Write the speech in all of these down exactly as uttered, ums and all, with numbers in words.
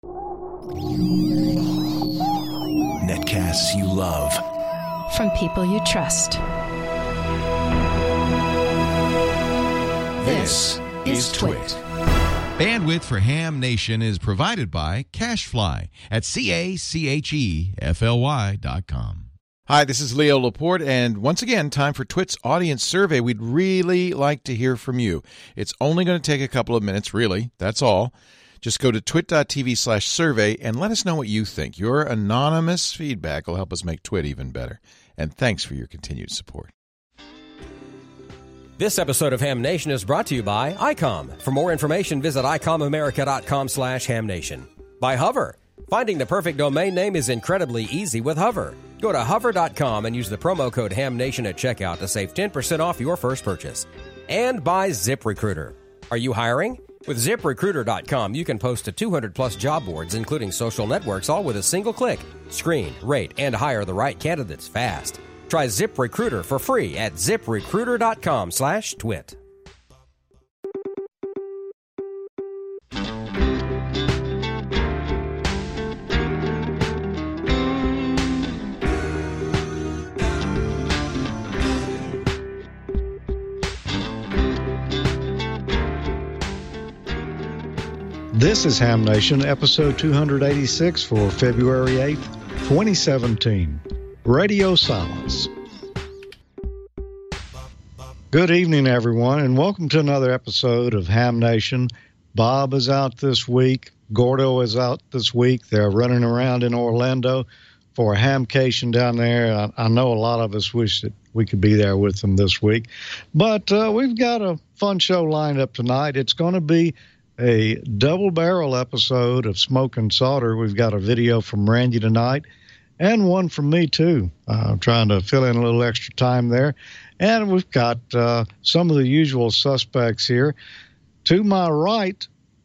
Netcasts you love. From people you trust. This is Twit. Bandwidth for Ham Nation is provided by CacheFly at C A C H E F L Y dot com. Hi, this is Leo Laporte, and once again, time for Twit's audience survey. We'd really like to hear from you. It's only going to take a couple of minutes, really. That's all. Just go to twit.tv slash survey and let us know what you think. Your anonymous feedback will help us make Twit even better. And thanks for your continued support. This episode of Ham Nation is brought to you by I COM. For more information, visit icomamerica.com slash hamnation. By Hover. Finding the perfect domain name is incredibly easy with Hover. Go to hover dot com and use the promo code HAMNation at checkout to save ten percent off your first purchase. And by ZipRecruiter. Are you hiring? With zip recruiter dot com, you can post to two hundred plus job boards, including social networks, all with a single click. Screen, rate, and hire the right candidates fast. Try ZipRecruiter for free at zip recruiter dot com slash twit. This is Ham Nation, episode two eighty-six for February eighth, twenty seventeen. Radio Silence. Good evening, everyone, and welcome to another episode of Ham Nation. Bob is out this week. Gordo is out this week. They're running around in Orlando for a hamcation down there. I, I know a lot of us wish that we could be there with them this week. But uh, we've got a fun show lined up tonight. It's going to be a double-barrel episode of Smoke and Solder. We've got a video from Randy tonight and one from me, too. Uh, I'm trying to fill in a little extra time there. And we've got uh, some of the usual suspects here. To my right,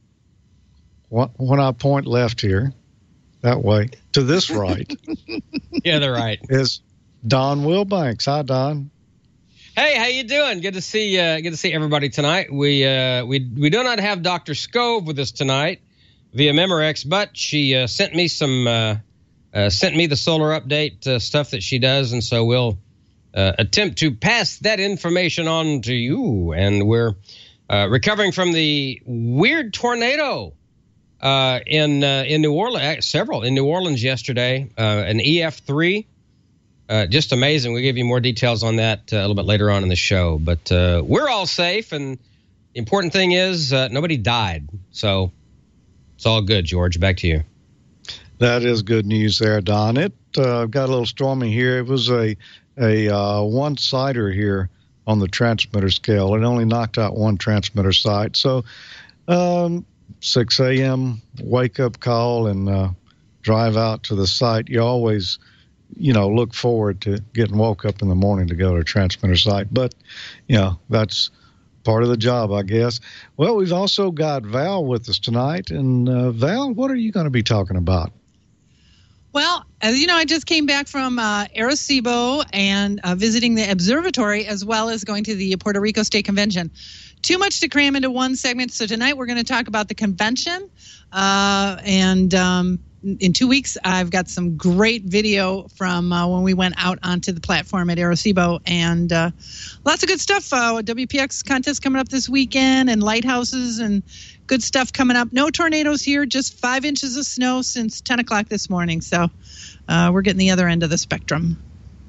when I point left here, that way, to this right. Yeah, they're right. Is Don Wilbanks. Hi, Don. Hey, how you doing? Good to see uh, good to see everybody tonight. We uh, we we do not have Doctor Scove with us tonight via Memorex, but she uh, sent me some uh, uh, sent me the solar update uh, stuff that she does, and so we'll uh, attempt to pass that information on to you. And we're uh, recovering from the weird tornado uh, in uh, in New Orleans, several in New Orleans yesterday, uh, an E F three. Uh, just amazing. We'll give you more details on that uh, a little bit later on in the show. But uh, we're all safe, and the important thing is uh, nobody died. So it's all good, George. Back to you. That is good news there, Don. It uh, got a little stormy here. It was a, a uh, one-sider here on the transmitter scale. It only knocked out one transmitter site. So um, six a.m. wake-up call and uh, drive out to the site. You always... you know, look forward to getting woke up in the morning to go to a transmitter site. But, you know, that's part of the job, I guess. Well, we've also got Val with us tonight. And, uh, Val, what are you going to be talking about? Well, as you know, I just came back from uh, Arecibo and uh, visiting the observatory, as well as going to the Puerto Rico State Convention. Too much to cram into one segment. So tonight we're going to talk about the convention. Uh, and um, in two weeks, I've got some great video from uh, when we went out onto the platform at Arecibo. And uh, lots of good stuff. Uh, W P X contest coming up this weekend, and lighthouses and good stuff coming up. No tornadoes here, just five inches of snow since ten o'clock this morning. So uh, we're getting the other end of the spectrum.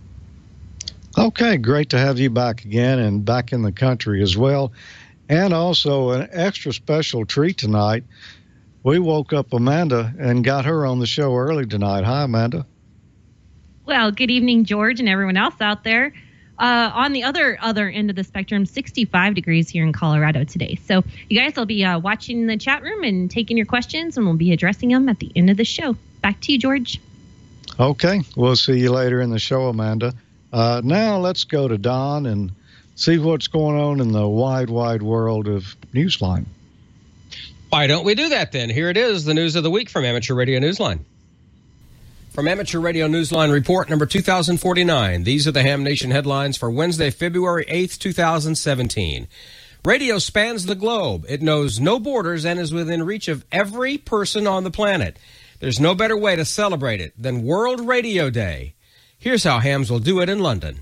Okay, great to have you back again and back in the country as well. And also an extra special treat tonight. We woke up Amanda and got her on the show early tonight. Hi, Amanda. Well, good evening, George, and everyone else out there. Uh, on the other other end of the spectrum, sixty-five degrees here in Colorado today. So you guys will be uh, watching the chat room and taking your questions, and we'll be addressing them at the end of the show. Back to you, George. Okay, we'll see you later in the show, Amanda. Uh, now let's go to Don and see what's going on in the wide, wide world of Newsline. Why don't we do that then? Here it is, the news of the week from Amateur Radio Newsline. From Amateur Radio Newsline report number two thousand forty-nine, these are the Ham Nation headlines for Wednesday, February eighth, two thousand seventeen. Radio spans the globe. It knows no borders and is within reach of every person on the planet. There's no better way to celebrate it than World Radio Day. Here's how Hams will do it in London.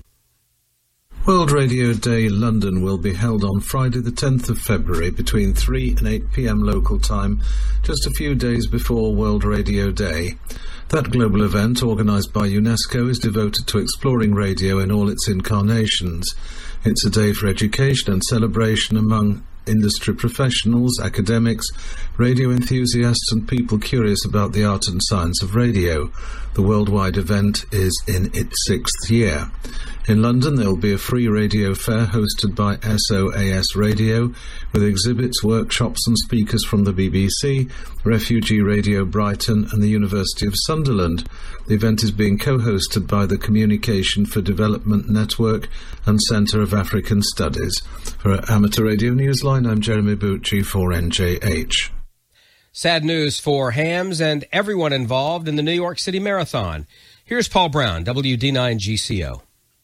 World Radio Day London will be held on Friday the tenth of February between three and eight p.m. local time, just a few days before World Radio Day. That global event, organised by UNESCO, is devoted to exploring radio in all its incarnations. It's a day for education and celebration among industry professionals, academics, radio enthusiasts and people curious about the art and science of radio. The worldwide event is in its sixth year. In London, there will be a free radio fair hosted by S O A S Radio, with exhibits, workshops and speakers from the B B C, Refugee Radio Brighton and the University of Sunderland. The event is being co-hosted by the Communication for Development Network and Centre of African Studies. For Amateur Radio Newsline, I'm Jeremy Bucci for N J H. Sad news for Hams and everyone involved in the New York City Marathon. Here's Paul Brown, W D nine G C O.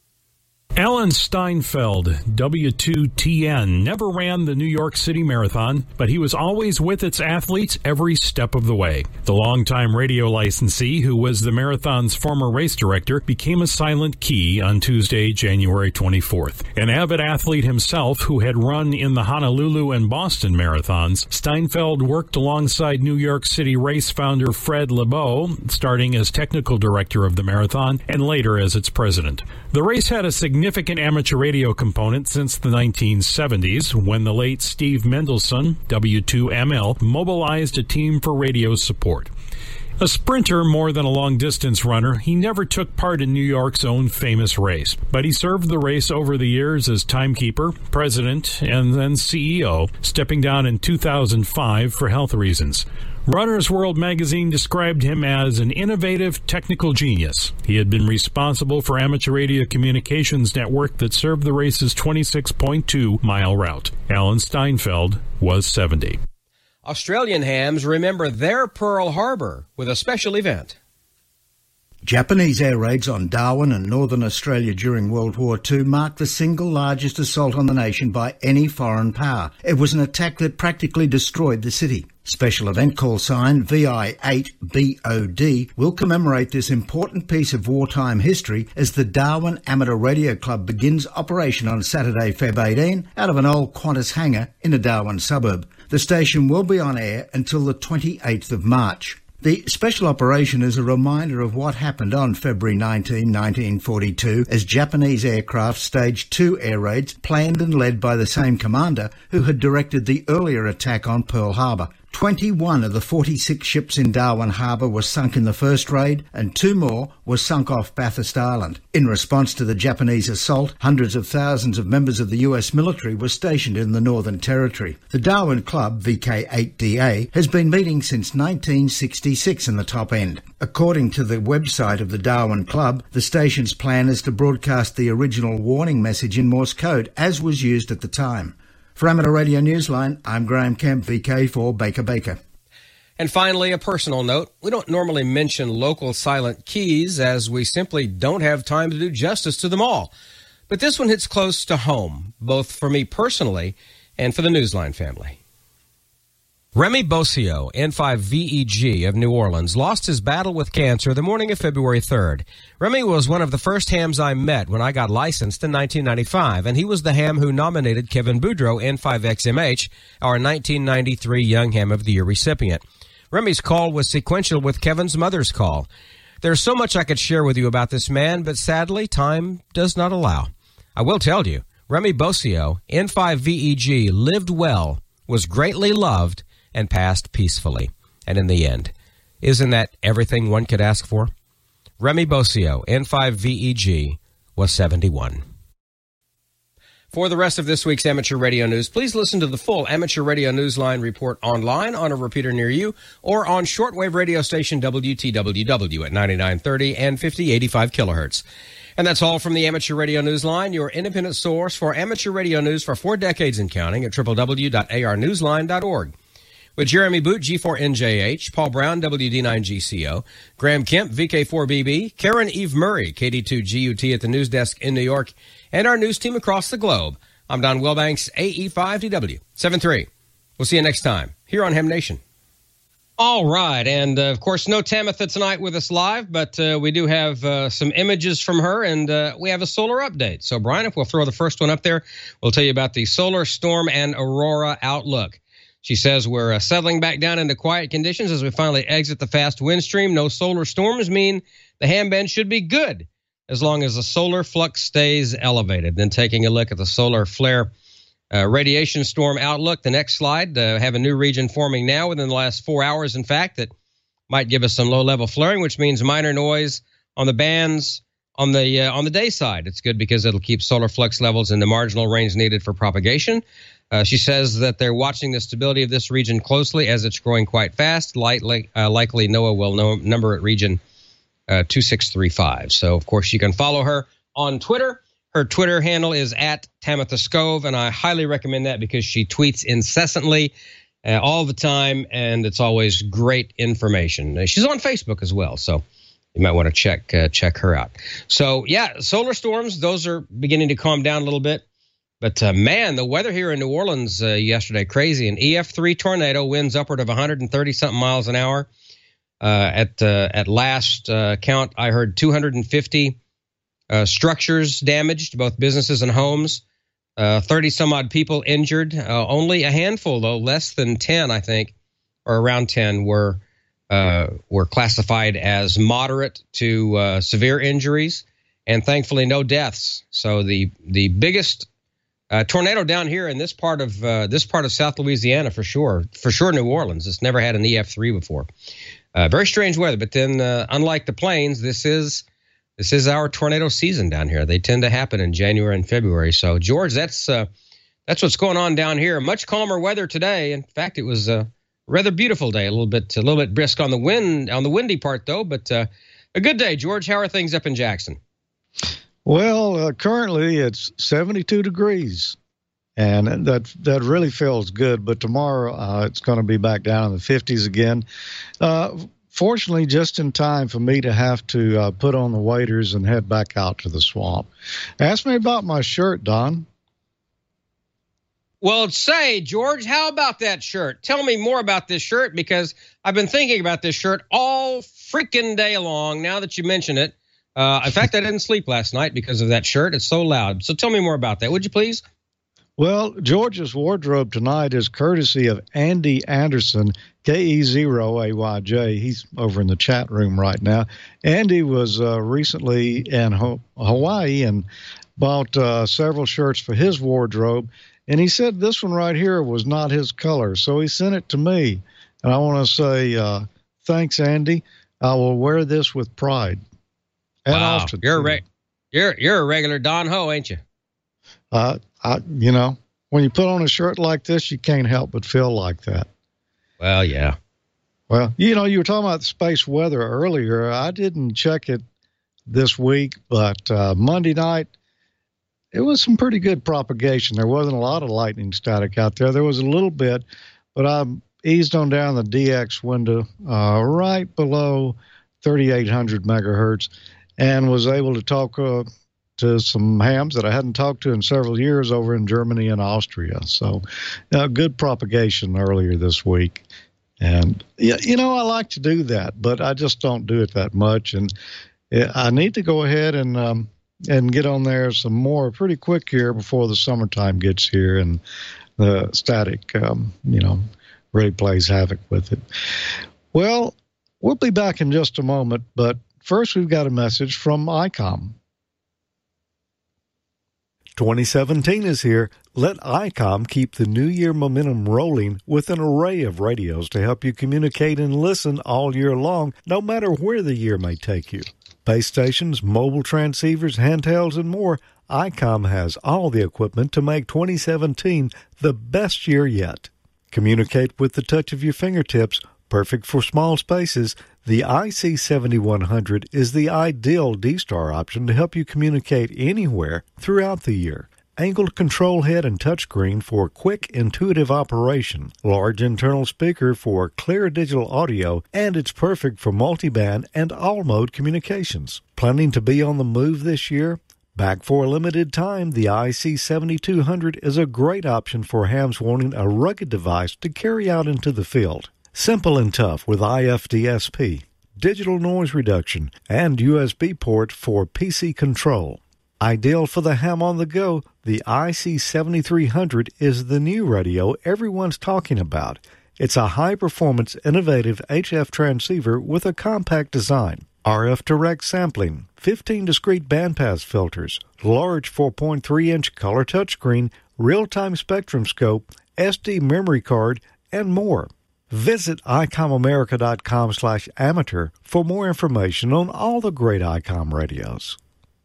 Alan Steinfeld, W two T N, never ran the New York City Marathon, but he was always with its athletes every step of the way. The longtime radio licensee, who was the marathon's former race director, became a silent key on Tuesday, January twenty-fourth. An avid athlete himself who had run in the Honolulu and Boston marathons, Steinfeld worked alongside New York City race founder Fred Lebow, starting as technical director of the marathon and later as its president. The race had a significant significant amateur radio component since the nineteen seventies, when the late Steve Mendelson, W two M L, mobilized a team for radio support. A sprinter more than a long-distance runner, he never took part in New York's own famous race, but he served the race over the years as timekeeper, president, and then C E O, stepping down in two thousand five for health reasons. Runner's World magazine described him as an innovative technical genius. He had been responsible for amateur radio communications network that served the race's twenty-six point two mile route. Alan Steinfeld was seventy. Australian hams remember their Pearl Harbor with a special event. Japanese air raids on Darwin and northern Australia during World War Two marked the single largest assault on the nation by any foreign power. It was an attack that practically destroyed the city. Special event call sign V I eight B O D will commemorate this important piece of wartime history as the Darwin Amateur Radio Club begins operation on Saturday, February eighteenth, out of an old Qantas hangar in a Darwin suburb. The station will be on air until the twenty-eighth of March. The special operation is a reminder of what happened on February nineteenth, nineteen forty-two, as Japanese aircraft staged two air raids planned and led by the same commander who had directed the earlier attack on Pearl Harbor. twenty-one of the forty-six ships in Darwin Harbour were sunk in the first raid, and two more were sunk off Bathurst Island. In response to the Japanese assault, hundreds of thousands of members of the U S military were stationed in the Northern Territory. The Darwin Club, V K eight D A, has been meeting since nineteen sixty-six in the top end. According to the website of the Darwin Club, the station's plan is to broadcast the original warning message in Morse code, as was used at the time. For Amateur Radio Newsline, I'm Graham Kemp, V K for Baker Baker. And finally, a personal note. We don't normally mention local silent keys, as we simply don't have time to do justice to them all. But this one hits close to home, both for me personally and for the Newsline family. Remy Bossio, N five V E G of New Orleans, lost his battle with cancer the morning of February third. Remy was one of the first hams I met when I got licensed in nineteen ninety-five, and he was the ham who nominated Kevin Boudreau, N five X M H, our nineteen ninety-three Young Ham of the Year recipient. Remy's call was sequential with Kevin's mother's call. There's so much I could share with you about this man, but sadly, time does not allow. I will tell you, Remy Bossio, N five V E G, lived well, was greatly loved, and passed peacefully. And in the end, isn't that everything one could ask for? Remy Bossio, N five V E G, was seventy-one. For the rest of this week's Amateur Radio News, please listen to the full Amateur Radio Newsline report online on a repeater near you or on shortwave radio station W T W W at ninety-nine thirty and fifty eighty-five kilohertz. And that's all from the Amateur Radio Newsline, your independent source for amateur radio news for four decades and counting at w w w dot a r newsline dot org. With Jeremy Boot, G four N J H, Paul Brown, W D nine G C O, Graham Kemp, V K four B B, Karen Eve Murray, K D two G U T at the news desk in New York, and our news team across the globe, I'm Don Wilbanks, A E five D W seven three. We'll see you next time here on Ham Nation. All right. And, uh, of course, no Tamitha tonight with us live, but uh, we do have uh, some images from her, and uh, we have a solar update. So, Brian, if we'll throw the first one up there, we'll tell you about the solar storm and aurora outlook. She says we're uh, settling back down into quiet conditions as we finally exit the fast wind stream. No solar storms mean the ham band should be good as long as the solar flux stays elevated. Then taking a look at the solar flare Uh, radiation storm outlook. The next slide, uh, have a new region forming now within the last four hours, in fact, that might give us some low-level flaring, which means minor noise on the bands on the uh, on the day side. It's good because it'll keep solar flux levels in the marginal range needed for propagation. Uh, she says that they're watching the stability of this region closely as it's growing quite fast. Lightly, uh, likely NOAA will know, number it region uh, two six three five. So, of course, you can follow her on Twitter. Her Twitter handle is at Tamitha Skov, and I highly recommend that because she tweets incessantly uh, all the time, and it's always great information. Uh, she's on Facebook as well, so you might want to check uh, check her out. So, yeah, solar storms, those are beginning to calm down a little bit. But, uh, man, the weather here in New Orleans uh, yesterday, crazy. An E F three tornado, winds upward of one hundred thirty-something miles an hour. Uh, at, uh, at last uh, count, I heard two hundred fifty Uh, structures damaged, both businesses and homes, uh, thirty some odd people injured. Uh, only a handful, though, less than ten, I think, or around ten, were uh, were classified as moderate to uh, severe injuries, and thankfully no deaths. So the the biggest uh, tornado down here in this part of uh, this part of South Louisiana, for sure, for sure, New Orleans. It's never had an E F three before. Uh, very strange weather, but then uh, unlike the plains, this is This is our tornado season down here. They tend to happen in January and February. So, George, that's uh, that's what's going on down here. Much calmer weather today. In fact, it was a rather beautiful day. A little bit, a little bit brisk on the wind, on the windy part, though. But uh, a good day, George. How are things up in Jackson? Well, uh, currently it's seventy-two degrees, and that that really feels good. But tomorrow uh, it's going to be back down in the fifties again. Uh, Fortunately, just in time for me to have to uh, put on the waders and head back out to the swamp. Ask me about my shirt, Don. Well, say, George, how about that shirt? Tell me more about this shirt because I've been thinking about this shirt all freaking day long now that you mention it. Uh, in fact, I didn't sleep last night because of that shirt. It's so loud. So tell me more about that, would you please? Well, George's wardrobe tonight is courtesy of Andy Anderson, K E zero A Y J. He's over in the chat room right now. Andy was uh, recently in Ho- Hawaii and bought uh, several shirts for his wardrobe, and he said this one right here was not his color, so he sent it to me. And I want to say uh, thanks, Andy. I will wear this with pride. And wow, often. You're a re- you're you're a regular Don Ho, ain't you? Uh, I, you know, when you put on a shirt like this, you can't help but feel like that. Well, yeah. Well, you know, you were talking about the space weather earlier. I didn't check it this week, but uh, Monday night, it was some pretty good propagation. There wasn't a lot of lightning static out there. There was a little bit, but I eased on down the D X window uh, right below thirty-eight hundred megahertz and was able to talk uh, to some hams that I hadn't talked to in several years over in Germany and Austria. So uh, good propagation earlier this week. And, you know, I like to do that, but I just don't do it that much. And I need to go ahead and um, and get on there some more pretty quick here before the summertime gets here and the static, um, you know, really plays havoc with it. Well, we'll be back in just a moment, but first we've got a message from I COM. twenty seventeen is here. Let I COM keep the new year momentum rolling with an array of radios to help you communicate and listen all year long, no matter where the year may take you. Base stations, mobile transceivers, handhelds, and more, I COM has all the equipment to make twenty seventeen the best year yet. Communicate with the touch of your fingertips. Perfect for small spaces, the I C seventy-one hundred is the ideal D-Star option to help you communicate anywhere throughout the year. Angled control head and touchscreen for quick, intuitive operation. Large internal speaker for clear digital audio, and it's perfect for multiband and all-mode communications. Planning to be on the move this year? Back for a limited time, the I C seventy-two hundred is a great option for hams wanting a rugged device to carry out into the field. Simple and tough with I F D S P, digital noise reduction, and U S B port for P C control. Ideal for the ham on the go, the I C seventy-three hundred is the new radio everyone's talking about. It's a high-performance, innovative H F transceiver with a compact design. R F direct sampling, fifteen discrete bandpass filters, large four point three inch color touchscreen, real-time spectrum scope, S D memory card, and more. Visit I com America dot com slash amateur for more information on all the great I COM radios.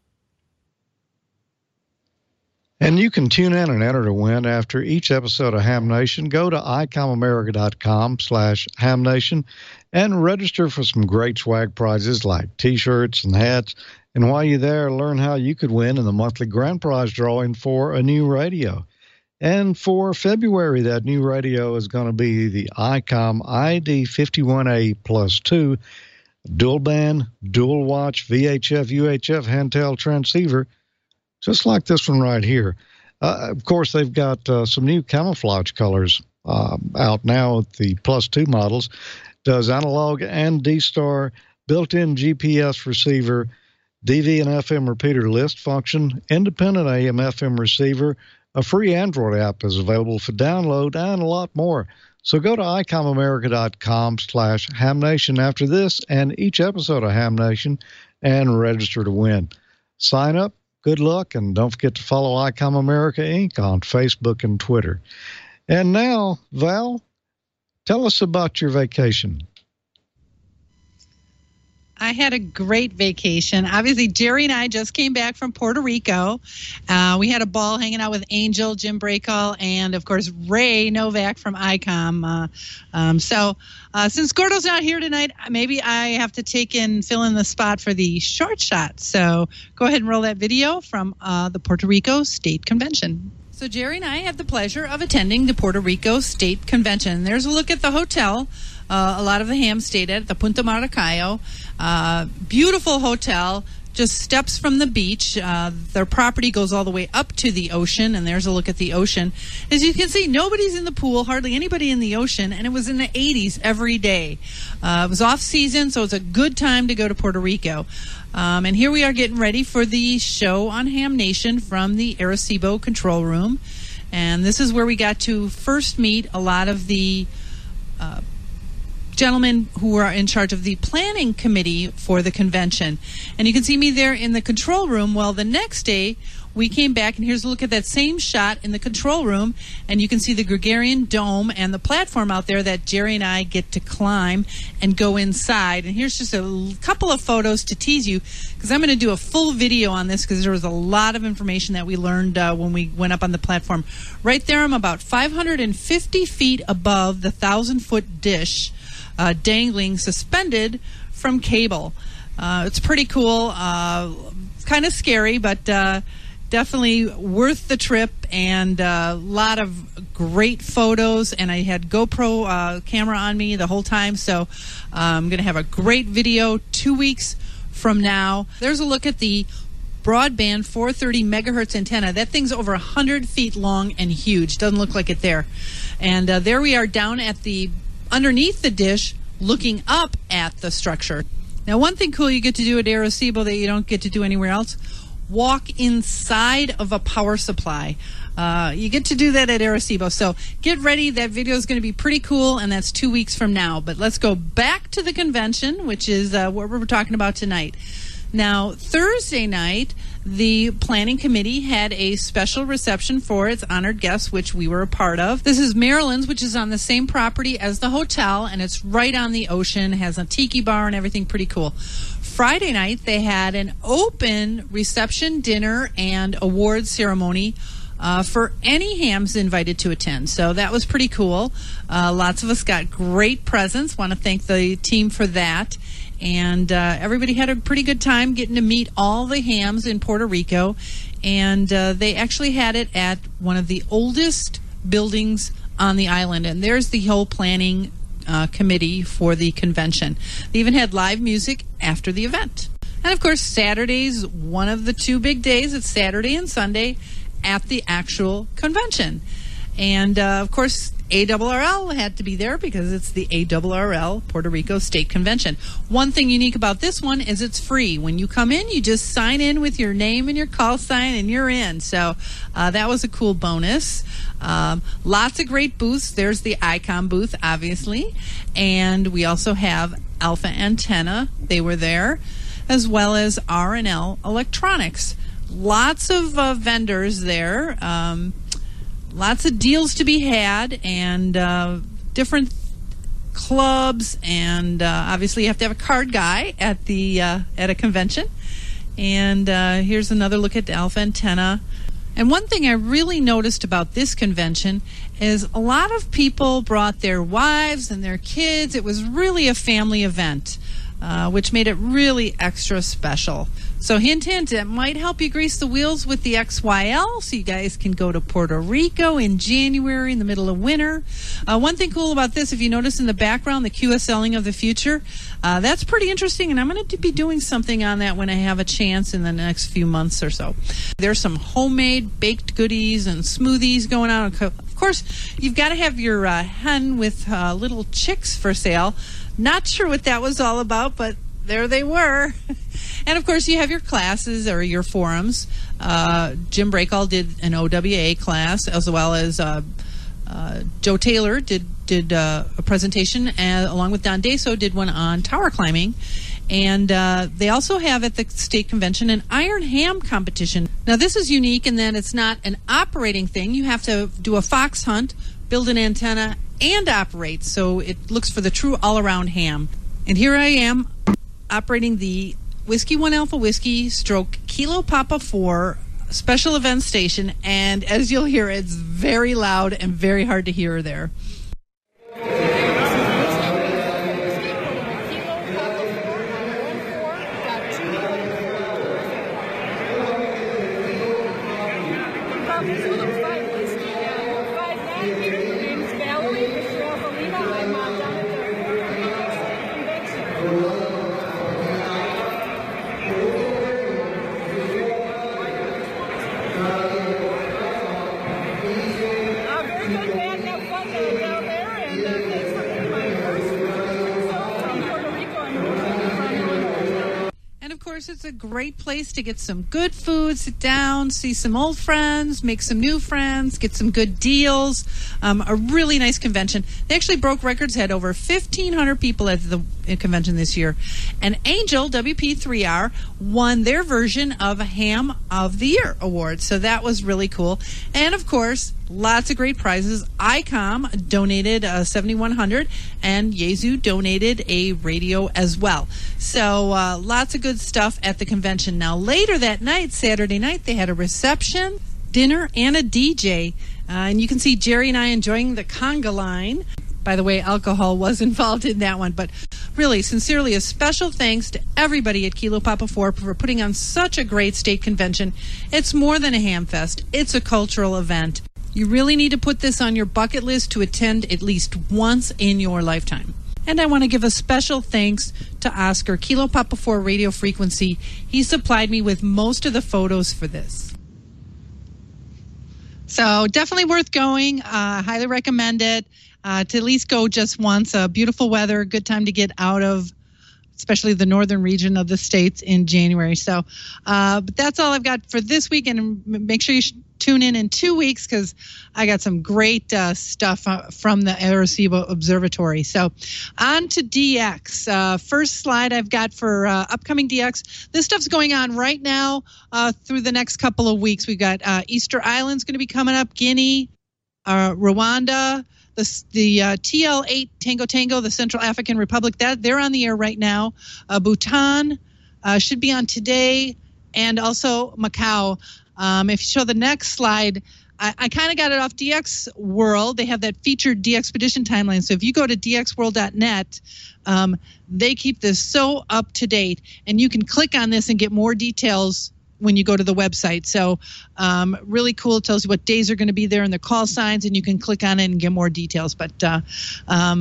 And you can tune in and enter to win after each episode of Ham Nation. Go to I com America dot com slash Ham Nation and register for some great swag prizes like T-shirts and hats. And while you're there, learn how you could win in the monthly grand prize drawing for a new radio. And for February, that new radio is going to be the I COM I D fifty-one A plus two dual band, dual watch, V H F, U H F handheld transceiver, just like this one right here. Uh, of course, they've got uh, some new camouflage colors uh, out now with the plus two models. Does analog and D-Star, built-in G P S receiver, D V and F M repeater list function, independent A M F M receiver. A free Android app is available for download, and a lot more. So go to I com America dot com slash Ham Nation after this and each episode of Ham Nation and register to win. Sign up, good luck, and don't forget to follow I COM America Incorporated on Facebook and Twitter. And now, Val, tell us about your vacation. I had a great vacation. Obviously, Jerry and I just came back from Puerto Rico. Uh, we had a ball hanging out with Angel, Jim Brakall, and, of course, Ray Novak from I COM. Uh, um, so uh, since Gordo's not here tonight, maybe I have to take and fill in the spot for the short shot. So go ahead and roll that video from uh, the Puerto Rico State Convention. So Jerry and I had the pleasure of attending the Puerto Rico State Convention. There's a look at the hotel. Uh, a lot of the hams stayed at the Punta Maracayo. Uh, beautiful hotel, just steps from the beach. Uh, their property goes all the way up to the ocean, and there's a look at the ocean. As you can see, nobody's in the pool, hardly anybody in the ocean, and it was in the eighties every day. Uh, it was off-season, so it's a good time to go to Puerto Rico. Um, and here we are getting ready for the show on Ham Nation from the Arecibo control room. And this is where we got to first meet a lot of the uh, gentlemen who are in charge of the planning committee for the convention. And you can see me there in the control room. Well, the next day, we came back, and here's a look at that same shot in the control room, and you can see the Gregarian Dome and the platform out there that Jerry and I get to climb and go inside. And here's just a couple of photos to tease you, because I'm going to do a full video on this, because there was a lot of information that we learned uh, when we went up on the platform. Right there, I'm about five hundred fifty feet above the thousand-foot dish, uh, dangling, suspended from cable. Uh, it's pretty cool, uh, kind of scary, but uh, definitely worth the trip, and a uh, lot of great photos. And I had GoPro uh, camera on me the whole time, so uh, I'm going to have a great video two weeks from now. There's a look at the broadband four thirty megahertz antenna. That thing's over one hundred feet long and huge. Doesn't look like it there. And uh, there we are down at the underneath the dish, looking up at the structure. Now, one thing cool you get to do at Arecibo that you don't get to do anywhere else: walk inside of a power supply. Uh, you get to do that at Arecibo. So get ready. That video is going to be pretty cool, and that's two weeks from now. But let's go back to the convention, which is uh, what we're talking about tonight. Now, Thursday night, the planning committee had a special reception for its honored guests, which we were a part of. This is Maryland's, which is on the same property as the hotel, and it's right on the ocean, has a tiki bar and everything, pretty cool. Friday night, they had an open reception, dinner, and awards ceremony uh, for any hams invited to attend. So that was pretty cool. Uh, lots of us got great presents. Want to thank the team for that. And uh, everybody had a pretty good time getting to meet all the hams in Puerto Rico. And uh, they actually had it at one of the oldest buildings on the island. And there's the whole planning uh, committee for the convention. They even had live music after the event. And, of course, Saturday's one of the two big days. It's Saturday and Sunday at the actual convention. And, uh, of course, A R R L had to be there because it's the A R R L Puerto Rico State Convention. One thing unique about this one is it's free. When you come in, you just sign in with your name and your call sign, and you're in. So uh, that was a cool bonus. Um, lots of great booths. There's the ICOM booth, obviously. And we also have Alpha Antenna. They were there, as well as R and L Electronics. Lots of uh, vendors there. Um Lots of deals to be had, and uh, different clubs, and uh, obviously you have to have a card guy at the uh, at a convention. And uh, here's another look at Alpha Antenna. And one thing I really noticed about this convention is a lot of people brought their wives and their kids. It was really a family event, uh, which made it really extra special. So hint, hint, it might help you grease the wheels with the X Y L so you guys can go to Puerto Rico in January in the middle of winter. Uh, one thing cool about this, if you notice in the background, the Q S Ling of the future, uh, that's pretty interesting, and I'm going to be doing something on that when I have a chance in the next few months or so. There's some homemade baked goodies and smoothies going on. Of course, you've got to have your uh, hen with uh, little chicks for sale. Not sure what that was all about, but there they were. And, of course, you have your classes or your forums. Uh, Jim Breakall did an O W A class, as well as uh, uh, Joe Taylor did did uh, a presentation, and, along with Don Deso, did one on tower climbing. And uh, they also have at the state convention an iron ham competition. Now, this is unique in that it's not an operating thing. You have to do a fox hunt, build an antenna, and operate. So it looks for the true all-around ham. And here I am operating the Whiskey one Alpha Whiskey stroke Kilo Papa four special event station, and as you'll hear, it's very loud and very hard to hear there. It's a great place to get some good food, sit down, see some old friends, make some new friends, get some good deals. Um, a really nice convention. They actually broke records, had over fifteen hundred people at the convention this year. And Angel, W P three R, won their version of a Ham of the Year award. So that was really cool. And, of course, lots of great prizes. ICOM donated uh, seventy-one hundred, and Yezu donated a radio as well. So uh, lots of good stuff at the convention. Now, later that night, Saturday night, they had a reception, dinner, and a D J. Uh, and you can see Jerry and I enjoying the conga line. By the way, alcohol was involved in that one. But really, sincerely, a special thanks to everybody at Kilo Papa four for putting on such a great state convention. It's more than a ham fest. It's a cultural event. You really need to put this on your bucket list to attend at least once in your lifetime. And I want to give a special thanks to Oscar, Kilo Papa four radio frequency. He supplied me with most of the photos for this. So definitely worth going. Uh, highly recommend it. Uh, to at least go just once. Uh, beautiful weather, good time to get out of, especially the northern region of the states in January. So, uh, but that's all I've got for this week. And make sure you sh- tune in in two weeks because I got some great uh, stuff uh, from the Arecibo Observatory. So, on to D X. Uh, first slide I've got for uh, upcoming D X. This stuff's going on right now uh, through the next couple of weeks. We've got uh, Easter Island's going to be coming up, Guinea, uh, Rwanda. The, the uh, T L eight Tango Tango, the Central African Republic, that they're on the air right now. Uh, Bhutan uh, should be on today, and also Macau. Um, if you show the next slide, I, I kind of got it off D X World. They have that featured DXpedition timeline. So if you go to d x world dot net, um, they keep this so up to date, and you can click on this and get more details when you go to the website. So um, really cool. It tells you what days are going to be there and the call signs, and you can click on it and get more details. But uh, um,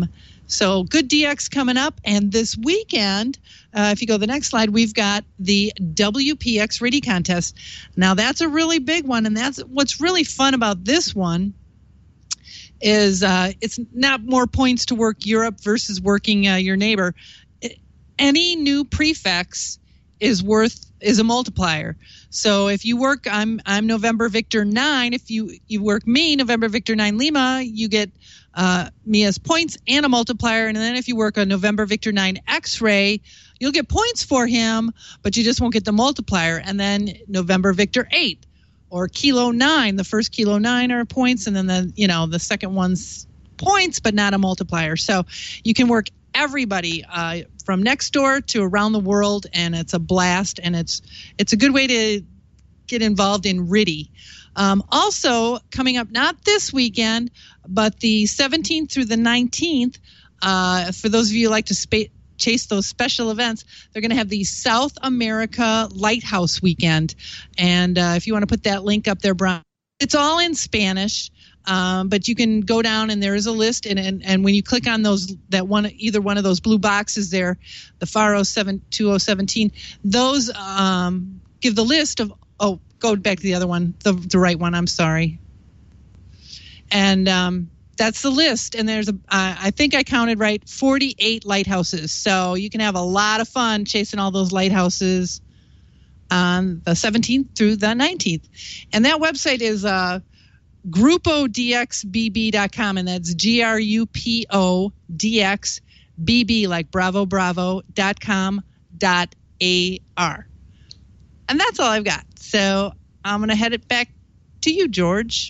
So good D X coming up. And this weekend, uh, if you go to the next slide, we've got the W P X R I D I contest. Now, that's a really big one. And that's what's really fun about this one is uh, it's not more points to work Europe versus working uh, your neighbor. Any new prefix is worth is a multiplier. So if you work, I'm I'm November Victor nine. If you you work me, November Victor nine Lima, you get uh, me as points and a multiplier. And then if you work a November Victor nine X-ray, you'll get points for him, but you just won't get the multiplier. And then November Victor eight or Kilo nine, the first Kilo nine are points, and then the you know the second one's points, but not a multiplier. So you can work everybody uh, from next door to around the world, and it's a blast, and it's it's a good way to get involved in R I D I. Um, also, coming up not this weekend, but the seventeenth through the nineteenth, uh, for those of you who like to spa- chase those special events, they're going to have the South America Lighthouse Weekend. And uh, if you want to put that link up there, Brian, it's all in Spanish. Um, but you can go down and there is a list, and, and, and when you click on those, that one, either one of those blue boxes there, the FARO seven two oh seventeen, those um, give the list of, oh, go back to the other one, the, the right one, I'm sorry. And um, that's the list, and there's, a, uh, I think I counted right, forty-eight lighthouses. So you can have a lot of fun chasing all those lighthouses on the seventeenth through the nineteenth. And that website is uh, grupo d x b b dot com, and that's G R U P O D X B B, like Bravo Bravo, dot com dot A R. And that's all I've got. So I'm going to head it back to you, George.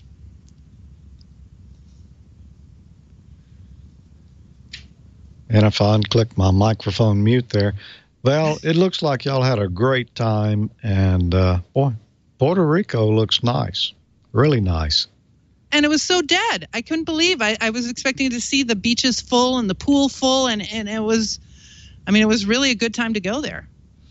And if I unclick my microphone mute there, well, it looks like y'all had a great time. And, uh, boy, Puerto Rico looks nice, really nice. And it was so dead. I couldn't believe I, I was expecting to see the beaches full and the pool full. And, and it was, I mean, it was really a good time to go there.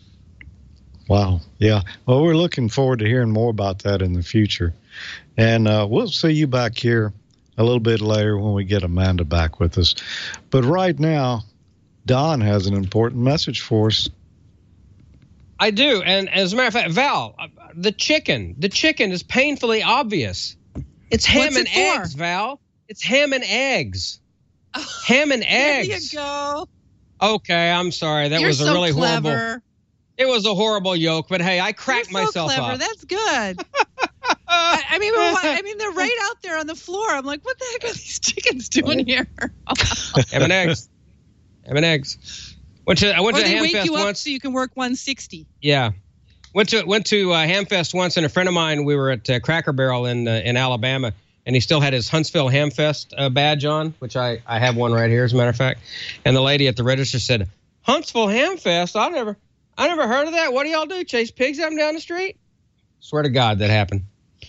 Wow. Yeah. Well, we're looking forward to hearing more about that in the future. And uh, we'll see you back here a little bit later when we get Amanda back with us. But right now, Don has an important message for us. I do. And as a matter of fact, Val, the chicken, the chicken is painfully obvious. It's ham What's and it for? eggs, Val. It's ham and eggs. Ham and eggs. There you go. Okay, I'm sorry. That You're was a so really clever. horrible. It was a horrible joke, but hey, I cracked You're so myself clever. up. That's good. I, I mean, I mean, they're right out there on the floor. I'm like, what the heck are these chickens doing here? Ham and eggs. Ham and eggs. Went to I went or to they Ham wake Fest you up once. so you can work one sixty. Yeah, went to went to uh, Hamfest once, and a friend of mine. We were at uh, Cracker Barrel in uh, in Alabama, and he still had his Huntsville Hamfest uh, badge on, which I I have one right here, as a matter of fact. And the lady at the register said, "Huntsville Hamfest? I never I never heard of that. What do y'all do? Chase pigs up and down the street?" Swear to God, that happened.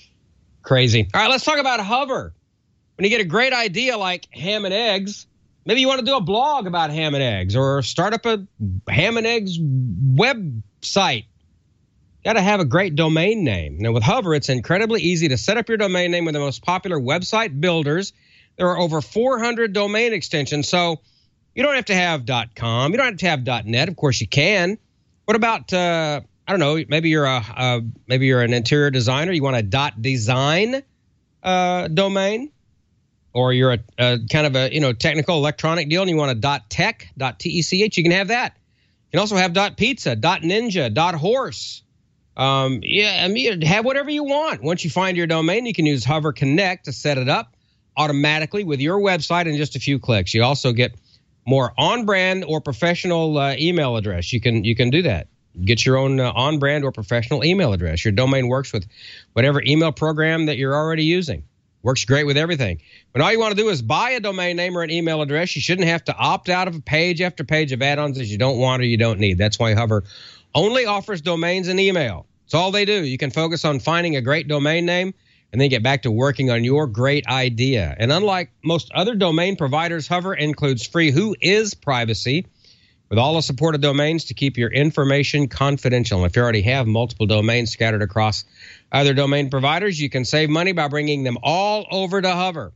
Crazy. All right, let's talk about Hover. When you get a great idea like ham and eggs, maybe you want to do a blog about ham and eggs or start up a ham and eggs website. Got to have a great domain name. Now, with Hover, it's incredibly easy to set up your domain name with the most popular website builders. There are over four hundred domain extensions, so you don't have to have .com. You don't have to have .net. Of course, you can. What about... Uh, I don't know, maybe you're a uh, maybe you're an interior designer. You want a .design uh, domain, or you're a, a kind of a you know technical electronic deal, and you want a .tech, .tech. You can have that. You can also have .pizza, .ninja, .horse. Um, yeah, I mean, have whatever you want. Once you find your domain, you can use Hover Connect to set it up automatically with your website in just a few clicks. You also get more on-brand or professional uh, email address. You can you can do that. Get your own uh, on-brand or professional email address. Your domain works with whatever email program that you're already using. Works great with everything. But all you want to do is buy a domain name or an email address. You shouldn't have to opt out of a page after page of add-ons that you don't want or you don't need. That's why Hover only offers domains and email. It's all they do. You can focus on finding a great domain name and then get back to working on your great idea. And unlike most other domain providers, Hover includes free Who Is Privacy, with all the supported domains to keep your information confidential. And if you already have multiple domains scattered across other domain providers, you can save money by bringing them all over to Hover.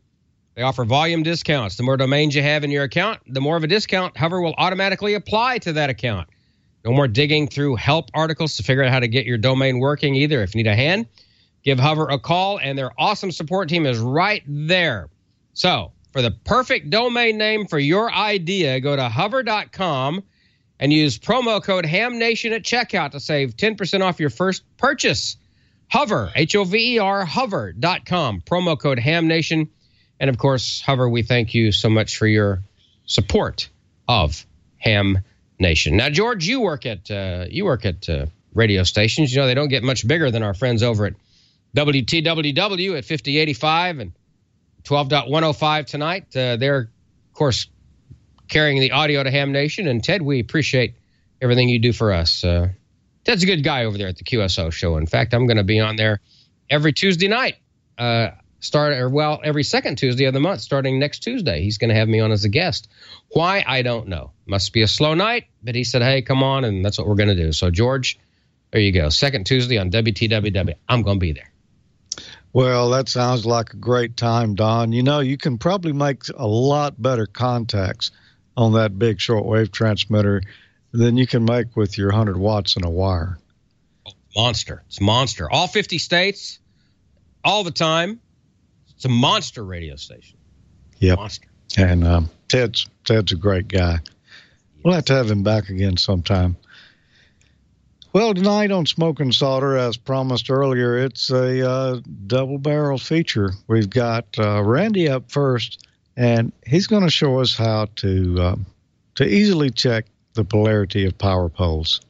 They offer volume discounts. The more domains you have in your account, the more of a discount Hover will automatically apply to that account. No more digging through help articles to figure out how to get your domain working either. If you need a hand, give Hover a call, and their awesome support team is right there. So, for the perfect domain name for your idea, go to hover dot com and use promo code HAMNation at checkout to save ten percent off your first purchase. Hover, H O V E R, hover dot com, promo code HAMNation. And, of course, Hover, we thank you so much for your support of Ham Nation. Now, George, you work at uh, you work at uh, radio stations. You know, they don't get much bigger than our friends over at W T W W at fifty eighty-five and twelve point one oh five tonight. Uh, they're, of course, carrying the audio to Ham Nation. And, Ted, we appreciate everything you do for us. Uh, Ted's a good guy over there at the Q S O show. In fact, I'm going to be on there every Tuesday night. Uh, start or well, every second Tuesday of the month, starting next Tuesday. He's going to have me on as a guest. Why? I don't know. Must be a slow night, but he said, hey, come on, and that's what we're going to do. So, George, there you go. Second Tuesday on W T W W. I'm going to be there. Well, that sounds like a great time, Don. You know, you can probably make a lot better contacts on that big shortwave transmitter than you can make with your one hundred watts in a wire. Oh, monster. It's monster. All fifty states, all the time. It's a monster radio station. Yep. Monster. And um, Ted's, Ted's a great guy. We'll have to have him back again sometime. Well, tonight on Smoking Solder, as promised earlier, it's a uh, double-barrel feature. We've got uh, Randy up first, and he's going to show us how to um, to easily check the polarity of power poles.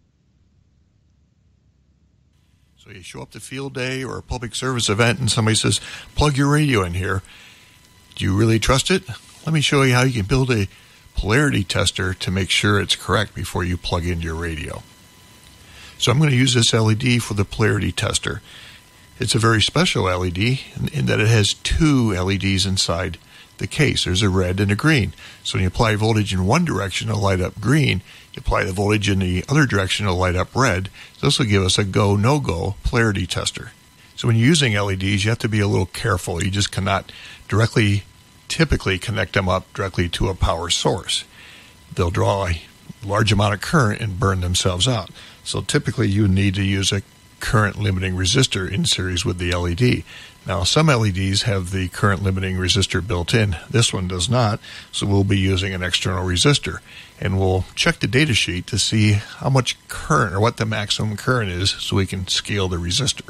So you show up to field day or a public service event, and somebody says, plug your radio in here. Do you really trust it? Let me show you how you can build a polarity tester to make sure it's correct before you plug into your radio. So I'm going to use this L E D for the polarity tester. It's a very special L E D in, in that it has two L E Ds inside the case. There's a red and a green. So when you apply voltage in one direction, it'll light up green. You apply the voltage in the other direction, it'll light up red. This will give us a go, no-go polarity tester. So when you're using L E Ds, you have to be a little careful. You just cannot directly, typically connect them up directly to a power source. They'll draw a large amount of current and burn themselves out. So typically you need to use a current limiting resistor in series with the L E D. Now some L E Ds have the current limiting resistor built in. This one does not, so we'll be using an external resistor. And we'll check the data sheet to see how much current or what the maximum current is so we can scale the resistor.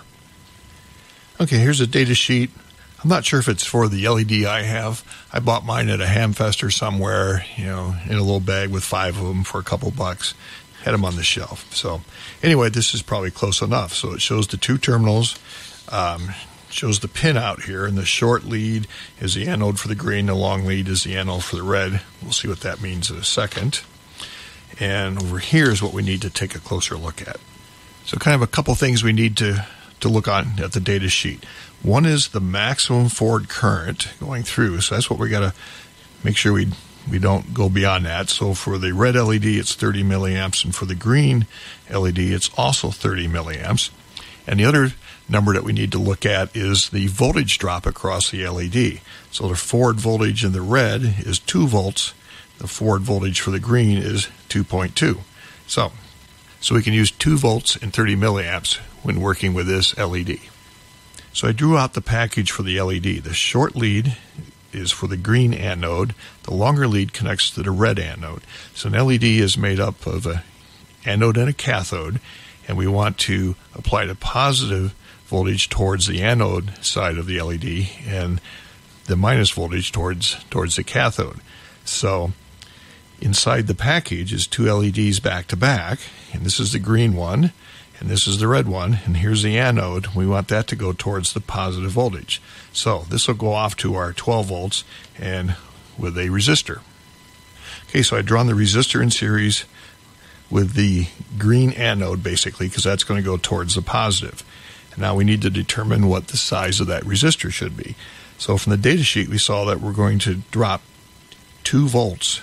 Okay, here's a data sheet. I'm not sure if it's for the L E D I have. I bought mine at a Hamfest or somewhere, you know, in a little bag with five of them for a couple bucks. Had them on the shelf. So anyway, this is probably close enough. So it shows the two terminals, um, shows the pin out here, and the short lead is the anode for the green, the long lead is the anode for the red. We'll see what that means in a second. And over here is what we need to take a closer look at. So kind of a couple things we need to, to look on at the data sheet. One is the maximum forward current going through. So that's what we got to make sure we we don't go beyond that. So for the red L E D, it's thirty milliamps, and for the green L E D, it's also thirty milliamps. And the other number that we need to look at is the voltage drop across the L E D. So the forward voltage in the red is two volts. The forward voltage for the green is two point two. So, so we can use two volts and thirty milliamps when working with this L E D. So I drew out the package for the L E D. The short lead is for the green anode. The longer lead connects to the red anode. So an L E D is made up of an anode and a cathode, and we want to apply the positive voltage towards the anode side of the L E D and the minus voltage towards towards the cathode. So inside the package is two L E Ds back to back, and this is the green one, and this is the red one, and here's the anode. We want that to go towards the positive voltage. So this will go off to our twelve volts and with a resistor. Okay, so I've drawn the resistor in series with the green anode basically, because that's going to go towards the positive. And now we need to determine what the size of that resistor should be. So from the data sheet we saw that we're going to drop two volts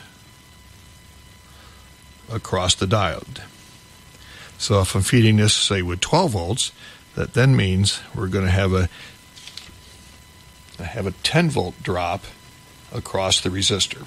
across the diode. So if I'm feeding this, say, with twelve volts, that then means we're going to have a I have a ten volt drop across the resistor.